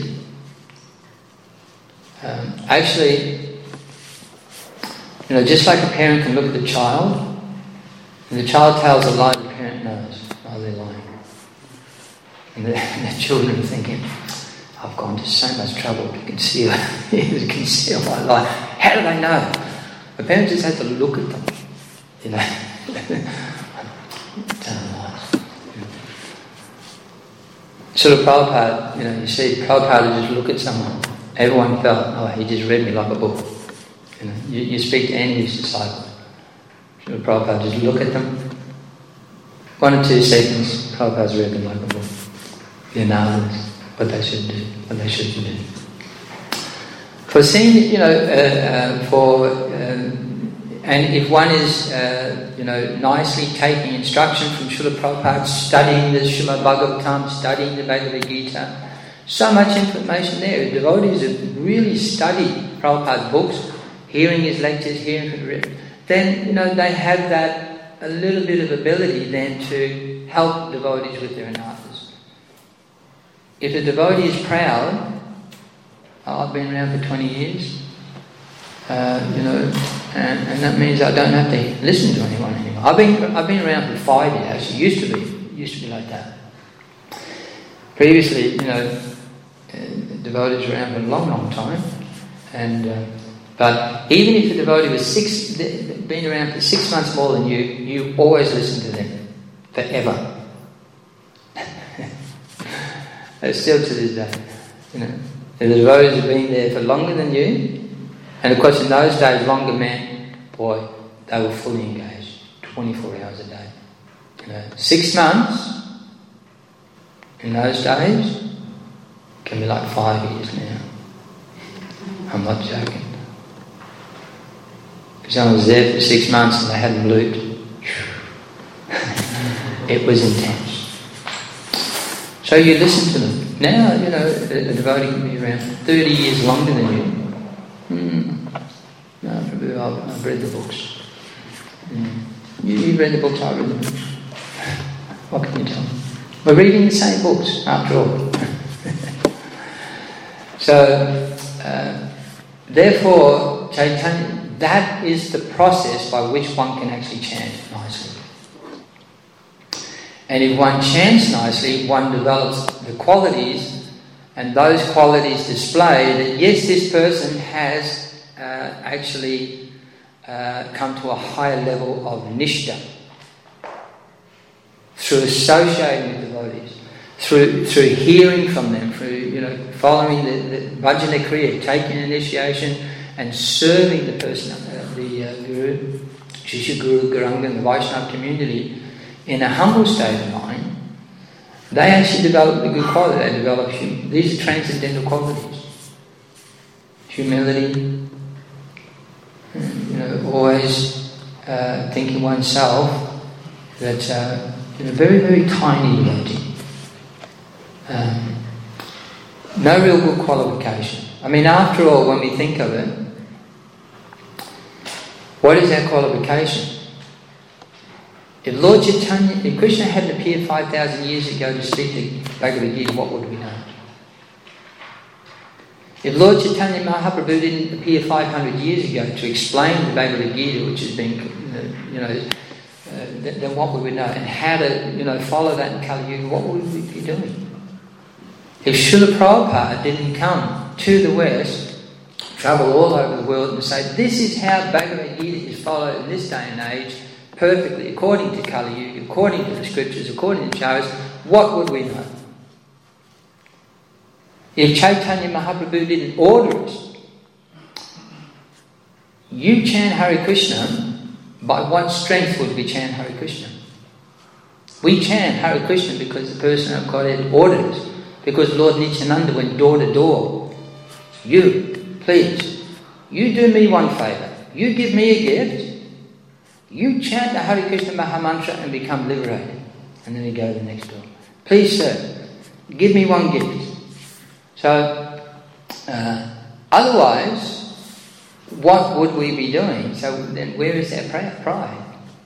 Actually, just like a parent can look at the child, and the child tells a lie, the parent knows, they're lying. And the children are thinking, I've gone to so much trouble to conceal my lie. How do they know? The parents just have to look at them, tell lies. Sort of Prabhupada, you see Prabhupada just look at someone. Everyone felt, he just read me like a book. You speak to any of his disciples. Sort of Prabhupada just look at them. 1 or 2 seconds, Prabhupada's read them like a book. The analysis, what they should do, what they shouldn't do. For seeing, And if one is, nicely taking instruction from Srila Prabhupada, studying the Srimad Bhagavatam, studying the Bhagavad Gita, so much information there. Devotees have really studied Prabhupada's books, hearing his lectures, then, they have that, a little bit of ability then to help devotees with their anarthas. If a devotee is proud, I've been around for 20 years, and that means I don't have to listen to anyone anymore. I've been around for 5 years. It used to be like that. Previously, devotees were around for a long, long time, but even if a devotee was been around for 6 months more than you always listen to them forever. Still to this day, if the devotees have been there for longer than you. And of course in those days, longer meant, boy, they were fully engaged, 24 hours a day. 6 months in those days can be like 5 years now. I'm not joking. If someone was there for 6 months and they hadn't looped, it was intense. So you listen to them. Now, a devotee can be around 30 years longer than you. No, I've read the books. You read the books, I read the books. What can you tell me? We're reading the same books, after all. So, therefore, Chaitanya, that is the process by which one can actually chant nicely. And if one chants nicely, one develops the qualities, and those qualities display that yes, this person has actually come to a higher level of nishta through associating with devotees, through hearing from them, through following the bhajana kriya, taking initiation and serving the person, the guru, Shishya Guru, Garanga and the Vaishnava community in a humble state of mind. They actually develop the good quality. They develop these are transcendental qualities. Humility, always thinking oneself that very, very tiny devotee. No real good qualification. I mean, after all, when we think of it, what is our qualification? If Krishna hadn't appeared 5,000 years ago to speak the Bhagavad Gita, what would we know? If Lord Chaitanya Mahaprabhu didn't appear 500 years ago to explain the Bhagavad Gita, which has been, then what would we know? And how to, follow that in Kali Yuga, what would we be doing? If Srila Prabhupada didn't come to the West, travel all over the world and say, this is how Bhagavad Gita is followed in this day and age, perfectly, according to Kali Yuga, according to the scriptures, according to Charis, what would we know? If Chaitanya Mahaprabhu didn't order us, you chant Hare Krishna, by what strength would we chant Hare Krishna? We chant Hare Krishna because the person of God had ordered us, because Lord Nityananda went door to door. You, please, you do me one favour. You give me a gift. You chant the Hare Krishna Mahamantra and become liberated. And then we go to the next door. Please, sir, give me one gift. So, otherwise, what would we be doing? So then where is our pride?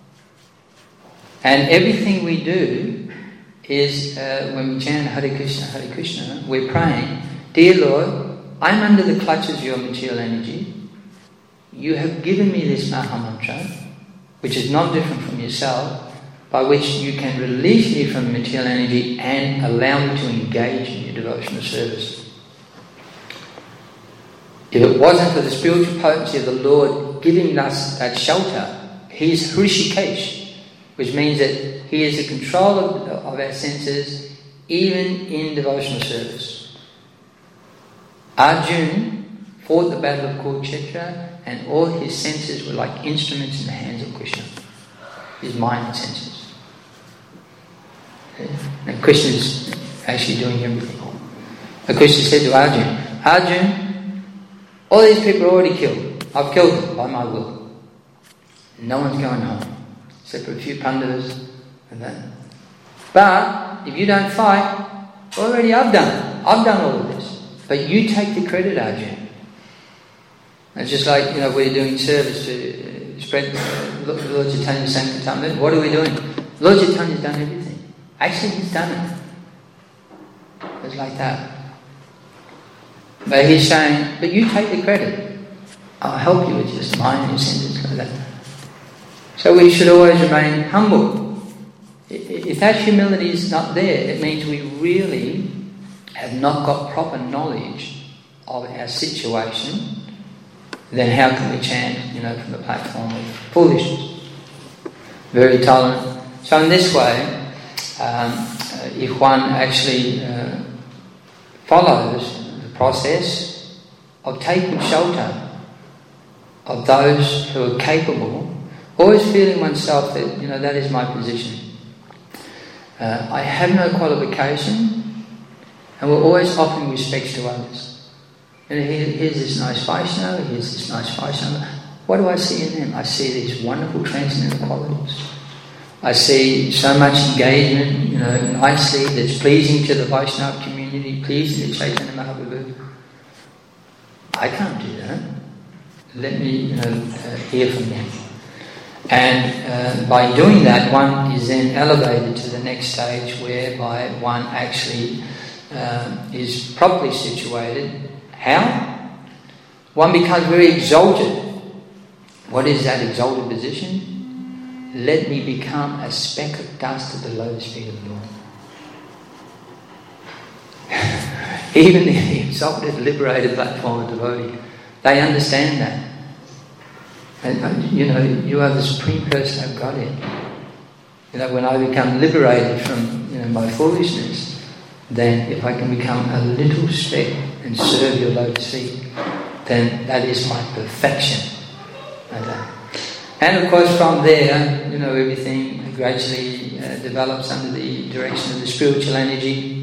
And everything we do is, when we chant Hare Krishna, we're praying, Dear Lord, I'm under the clutches of your material energy. You have given me this Mahamantra, which is not different from yourself, by which you can release me from material energy and allow me to engage in your devotional service. If it wasn't for the spiritual potency of the Lord giving us that shelter, He is Hrishikesh, which means that He is the control of our senses even in devotional service. Arjuna fought the battle of Kurukshetra and all his senses were like instruments in the hands of Krishna. His mind and senses. And Krishna is actually doing everything. And Krishna said to Arjuna, Arjuna, all these people are already killed. I've killed them by my will. No one's going home, except for a few pandas and that. But if you don't fight, already I've done all of this. But you take the credit, Arjun. It's just like, we're doing service to spread Lord Chaitanya's Sankirtan. What are we doing? Lord Chaitanya's done everything. Actually, he's done it. It's like that. But he's saying, but you take the credit. I'll help you with just mind and sentence like that. So we should always remain humble. If that humility is not there, it means we really have not got proper knowledge of our situation. Then how can we chant, from the platform of foolishness? Very tolerant. So in this way, if one actually follows the process of taking shelter of those who are capable, always feeling oneself that, that is my position. I have no qualification, and we're always offering respects to others. And here's this nice Vaishnava, here's this nice Vaishnava. What do I see in them? I see these wonderful transcendental qualities. I see so much engagement, nicely, that's pleasing to the Vaishnava community, pleasing to Chaitanya Mahaprabhu. I can't do that. Let me, hear from them. And by doing that, one is then elevated to the next stage whereby one actually is properly situated. How? One becomes very exalted. What is that exalted position? Let me become a speck of dust at the lotus feet of the Lord. Even the exalted, liberated platform of devotee, they understand that. And, you are the supreme person of Godhead. When I become liberated from, my foolishness, then if I can become a little speck and serve your lotus feet, then that is my perfection. And of course from there, everything gradually develops under the direction of the spiritual energy.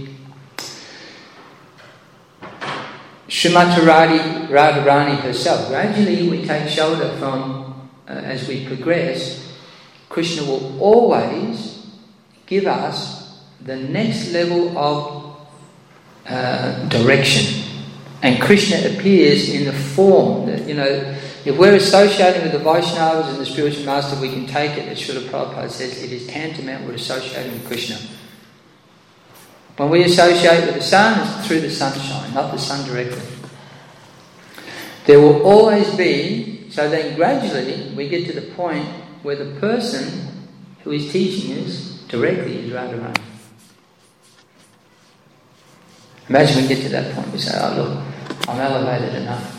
Srimati Radharani herself, gradually we take shelter from, as we progress, Krishna will always give us the next level of direction. And Krishna appears in the form that, if we're associating with the Vaishnavas and the spiritual master, we can take it, as Srila Prabhupada says, it is tantamount with associating with Krishna. When we associate with the sun, it's through the sunshine, not the sun directly. There will always be, so then gradually we get to the point where the person who is teaching us directly is Radharani. Imagine we get to that point, we say, oh look, I'm elevated enough.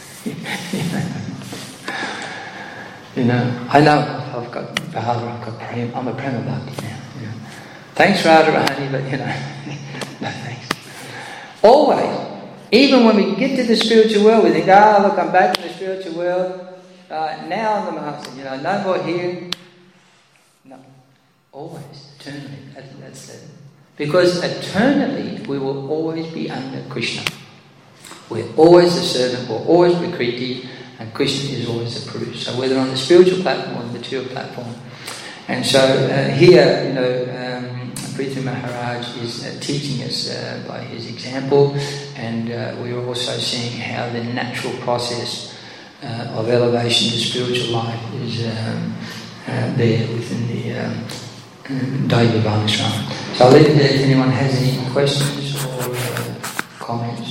I know I've got Bhava, I've got Prem, I'm a Prema Bhakti now. Thanks Radharani, but no thanks. Always, even when we get to the spiritual world, we think, look, I'm back in the spiritual world, now I'm the master, no more here. No, always, eternally, that's it. Because eternally, we will always be under Krishna. We're always the servant, we're always Prakriti, and Krishna is always approved. So whether on the spiritual platform or the material platform. And so here, Prithu Maharaj is teaching us by his example, and we are also seeing how the natural process of elevation to spiritual life is there within the Daiva Varnashram. So I'll leave it there if anyone has any questions or comments.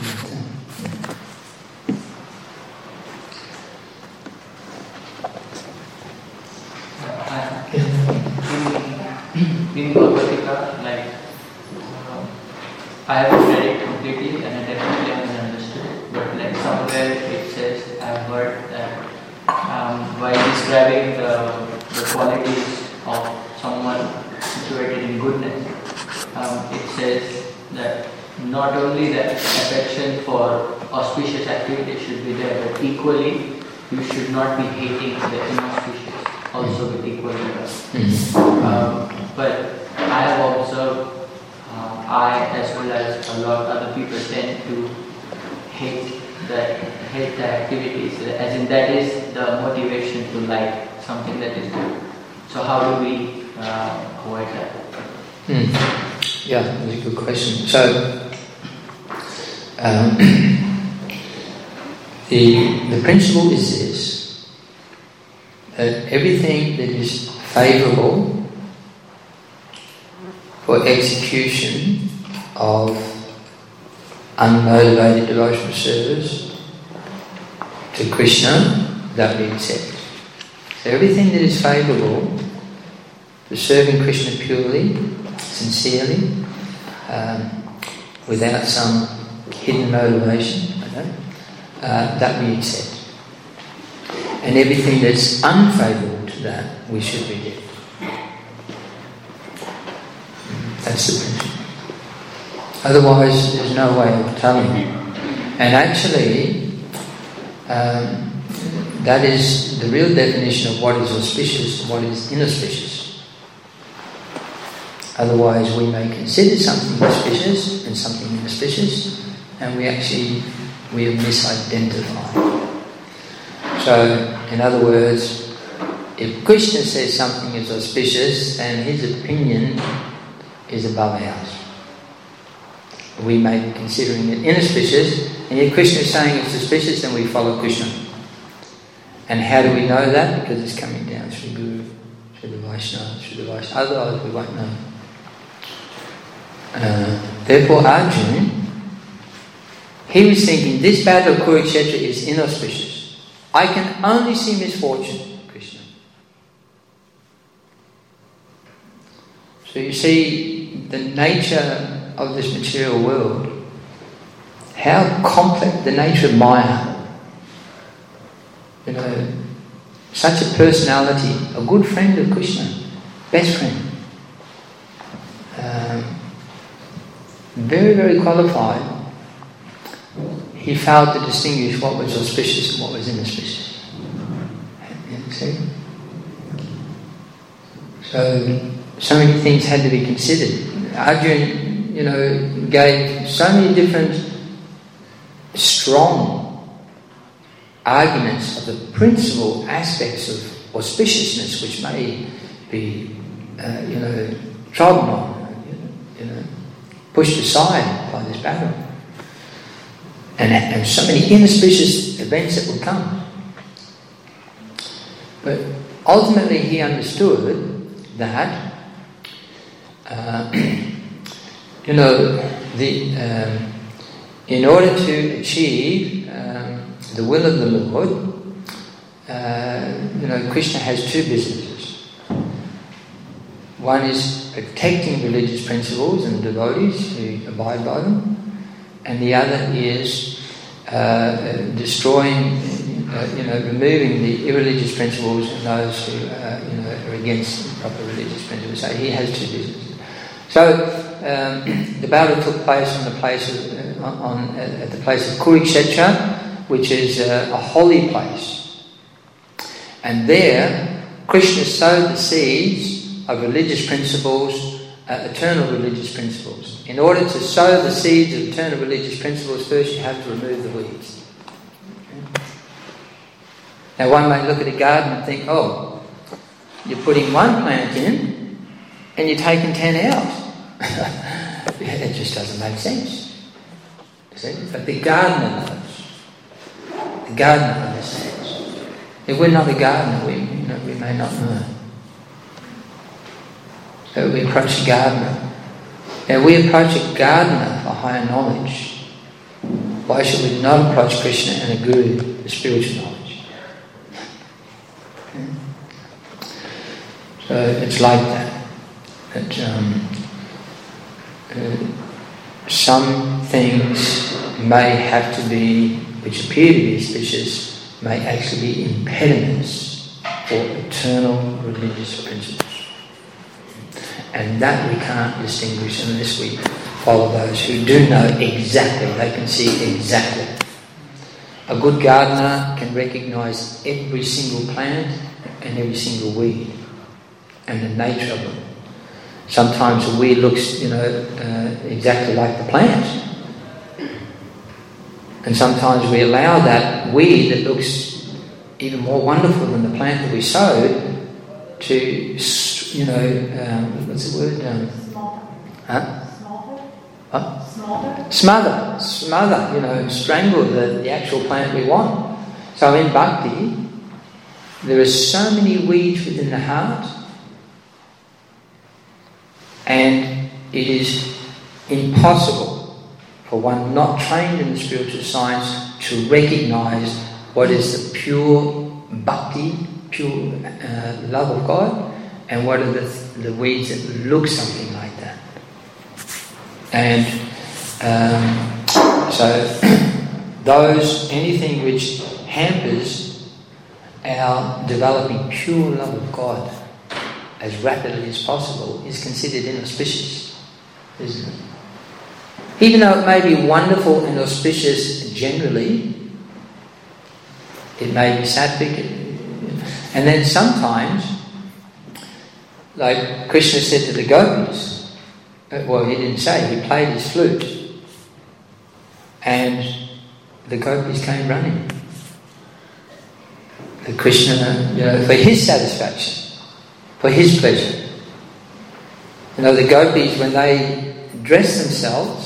In Bhagavad-gita, I haven't read it completely and I definitely haven't understood, but somewhere it says, I've heard that by describing the qualities of someone situated in goodness, it says that not only that affection for auspicious activities should be there, but equally you should not be hating the inauspicious also with equal love. But I have observed, I as well as a lot of other people tend to hate the activities, as in that is the motivation to like something that is good. So how do we avoid that? Yeah, that's a good question. So the principle is this, that everything that is favourable for execution of unmotivated devotional service to Krishna, that we accept. So everything that is favourable for serving Krishna purely, sincerely, without some hidden motivation, that we accept. And everything that's unfavourable to that, we should reject. That's the principle. Otherwise, there's no way of telling. And actually, that is the real definition of what is auspicious and what is inauspicious. Otherwise, we may consider something auspicious and something inauspicious, and we are misidentified. So, in other words, if Krishna says something is auspicious, then his opinion is above ours. We may be considering it inauspicious, and yet Krishna is saying it's auspicious, then we follow Krishna. And how do we know that? Because it's coming down through Guru, through the Vaishnava, otherwise we won't know. Therefore Arjuna, he was thinking, this battle of Kurukshetra is inauspicious. I can only see misfortune, Krishna. So you see the nature of this material world, how complex, the nature of Maya. You know, such a personality, a good friend of Krishna, best friend. Very, very qualified. He failed to distinguish what was auspicious and what was inauspicious. You see? So many things had to be considered. Arjuna, gave so many different strong arguments of the principal aspects of auspiciousness, which may be, trodden on, pushed aside by this battle. And so many inauspicious events that would come. But ultimately he understood that, in order to achieve the will of the Lord, Krishna has two businesses. One is protecting religious principles and devotees who abide by them, and the other is destroying, removing the irreligious principles and those who are against proper religious principles. So he has two businesses. So the battle took place at the place of Kurukshetra, which is a holy place, and there Krishna sowed the seeds of religious principles, eternal religious principles. In order to sow the seeds of eternal religious principles, first you have to remove the weeds. Now one may look at a garden and think, oh, you're putting one plant in and you're taking 10 out. It just doesn't make sense. See? But the gardener knows. The gardener understands. If we're not a gardener, we may not know. So we approach a gardener. Now we approach a gardener for higher knowledge. Why should we not approach Krishna and a guru for spiritual knowledge? So it's like that. Some things may have to be, which appear to be auspicious, may actually be impediments for eternal religious principles. And that we can't distinguish unless we follow those who do know exactly, they can see exactly. A good gardener can recognise every single plant and every single weed and the nature of them. Sometimes a weed looks, exactly like the plant. And sometimes we allow that weed that looks even more wonderful than the plant that we sowed to, what's the word? Smother, strangle the actual plant we want. So in bhakti, there are so many weeds within the heart, and it is impossible for one not trained in the spiritual science to recognize what is the pure bhakti, pure love of God, and what are the weeds that look something like that. And so anything which hampers our developing pure love of God as rapidly as possible is considered inauspicious, isn't it? Even though it may be wonderful and auspicious generally, it may be sattvic, and then sometimes, like Krishna said to the gopis, well, he didn't say, he played his flute, and the gopis came running. The Krishna, for his satisfaction, for his pleasure. The gopis, when they dress themselves,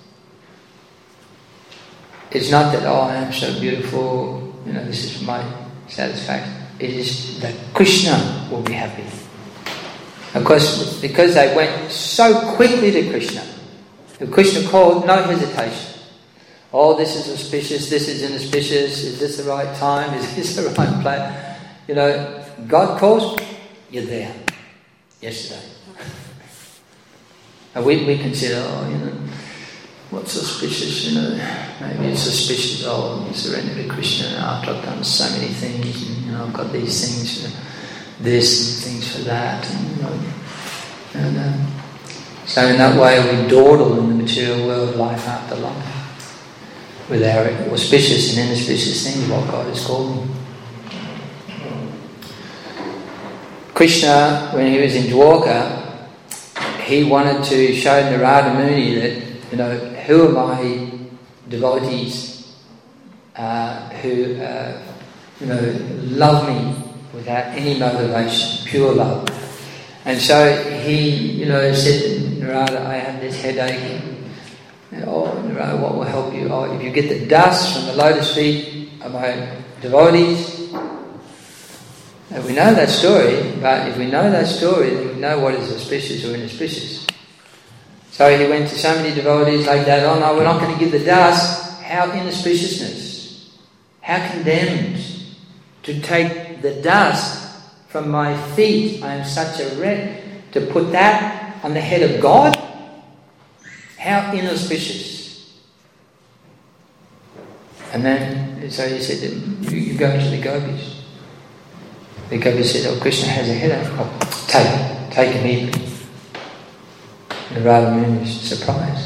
it's not that, I am so beautiful, this is for my satisfaction. It is that Krishna will be happy. Of course, because they went so quickly to Krishna, the Krishna called, no hesitation. Oh, this is auspicious, this is inauspicious, is this the right time, is this the right place? God calls, you're there. Yesterday. And we consider, what's auspicious, maybe it's auspicious, surrender to Krishna, after I've done so many things, and I've got these things, this, and things for that, so in that way we dawdle in the material world life after life with our auspicious and inauspicious things, what God has called them. Krishna, when he was in Dwarka, he wanted to show Narada Muni that, who are my devotees who love me without any motivation, pure love. And so he, said to Narada, I have this headache. Narada, what will help you? If you get the dust from the lotus feet of my devotees. And we know that story, but if we know that story, then we know what is auspicious or inauspicious. So he went to so many devotees like that, oh no, we're not going to give the dust. How inauspiciousness. How condemned to take the dust from my feet. I am such a wreck. To put that on the head of God? How inauspicious. And then, so he said, you go to the gopis. The gopis said, Krishna has a headache. Take immediately. Narada Muni was surprised.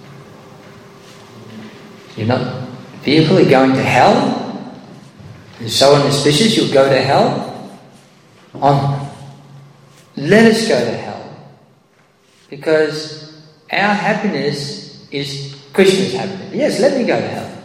You're not fearfully going to hell? It's so inauspicious you'll go to hell? Let us go to hell. Because our happiness is Krishna's happiness. Yes, let me go to hell.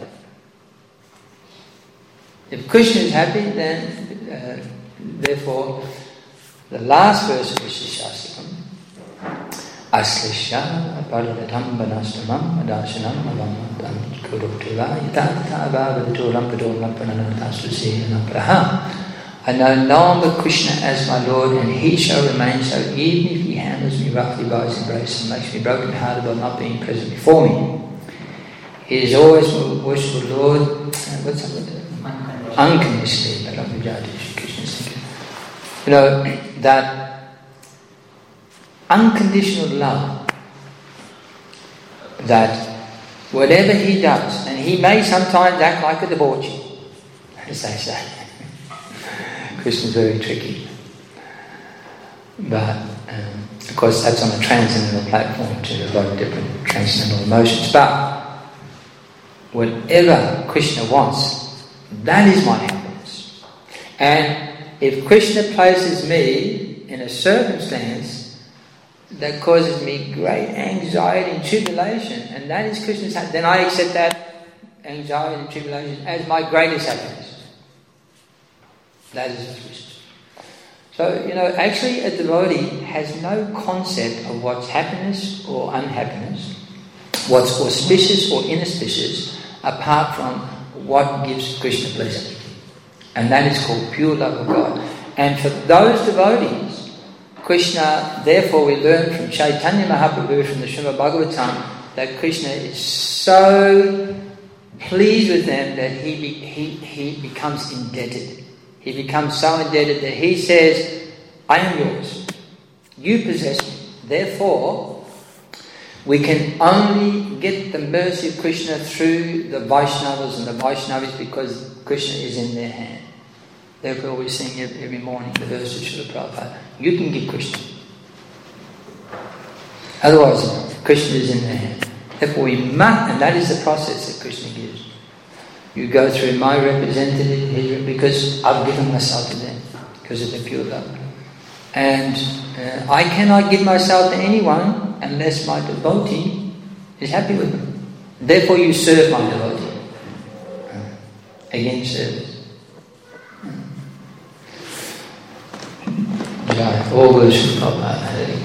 If Krishna is happy, then therefore the last verse of this Shastakam, Aslishya paradam banastamam adashanam avamadam kuruktula yatata avavadu lampador lampananatastusi. I know no one but Krishna as my Lord, and he shall remain so even if he handles me roughly by his embrace and makes me broken-hearted by not being present before me. He is always my worshipful Lord. What's that? Unconditionally. That unconditional love, that whatever he does, and he may sometimes act like a debauchee, as they say. Krishna's very tricky. But, of course, that's on a transcendental platform to evoke different transcendental emotions. But whatever Krishna wants, that is my happiness. And if Krishna places me in a circumstance that causes me great anxiety and tribulation, and that is Krishna's happiness, then I accept that anxiety and tribulation as my greatest happiness. That is auspicious. So, actually a devotee has no concept of what's happiness or unhappiness, what's auspicious or inauspicious, apart from what gives Krishna pleasure. And that is called pure love of God. And for those devotees, Krishna, therefore we learn from Chaitanya Mahaprabhu, from the Srimad Bhagavatam, that Krishna is so pleased with them that he becomes indebted. He becomes so indebted that he says, I am yours. You possess me. Therefore, we can only get the mercy of Krishna through the Vaishnavas and the Vaishnavis, because Krishna is in their hand. Therefore we sing every morning the verse of Srila Prabhupada. You can give Krishna. Otherwise, no. Krishna is in their hand. Therefore we must, and that is the process that Krishna gives. You go through my representative, because I've given myself to them, because of the pure love. And I cannot give myself to anyone unless my devotee is happy with them. Therefore you serve my devotee. Again, service. All goes from Prabhupada.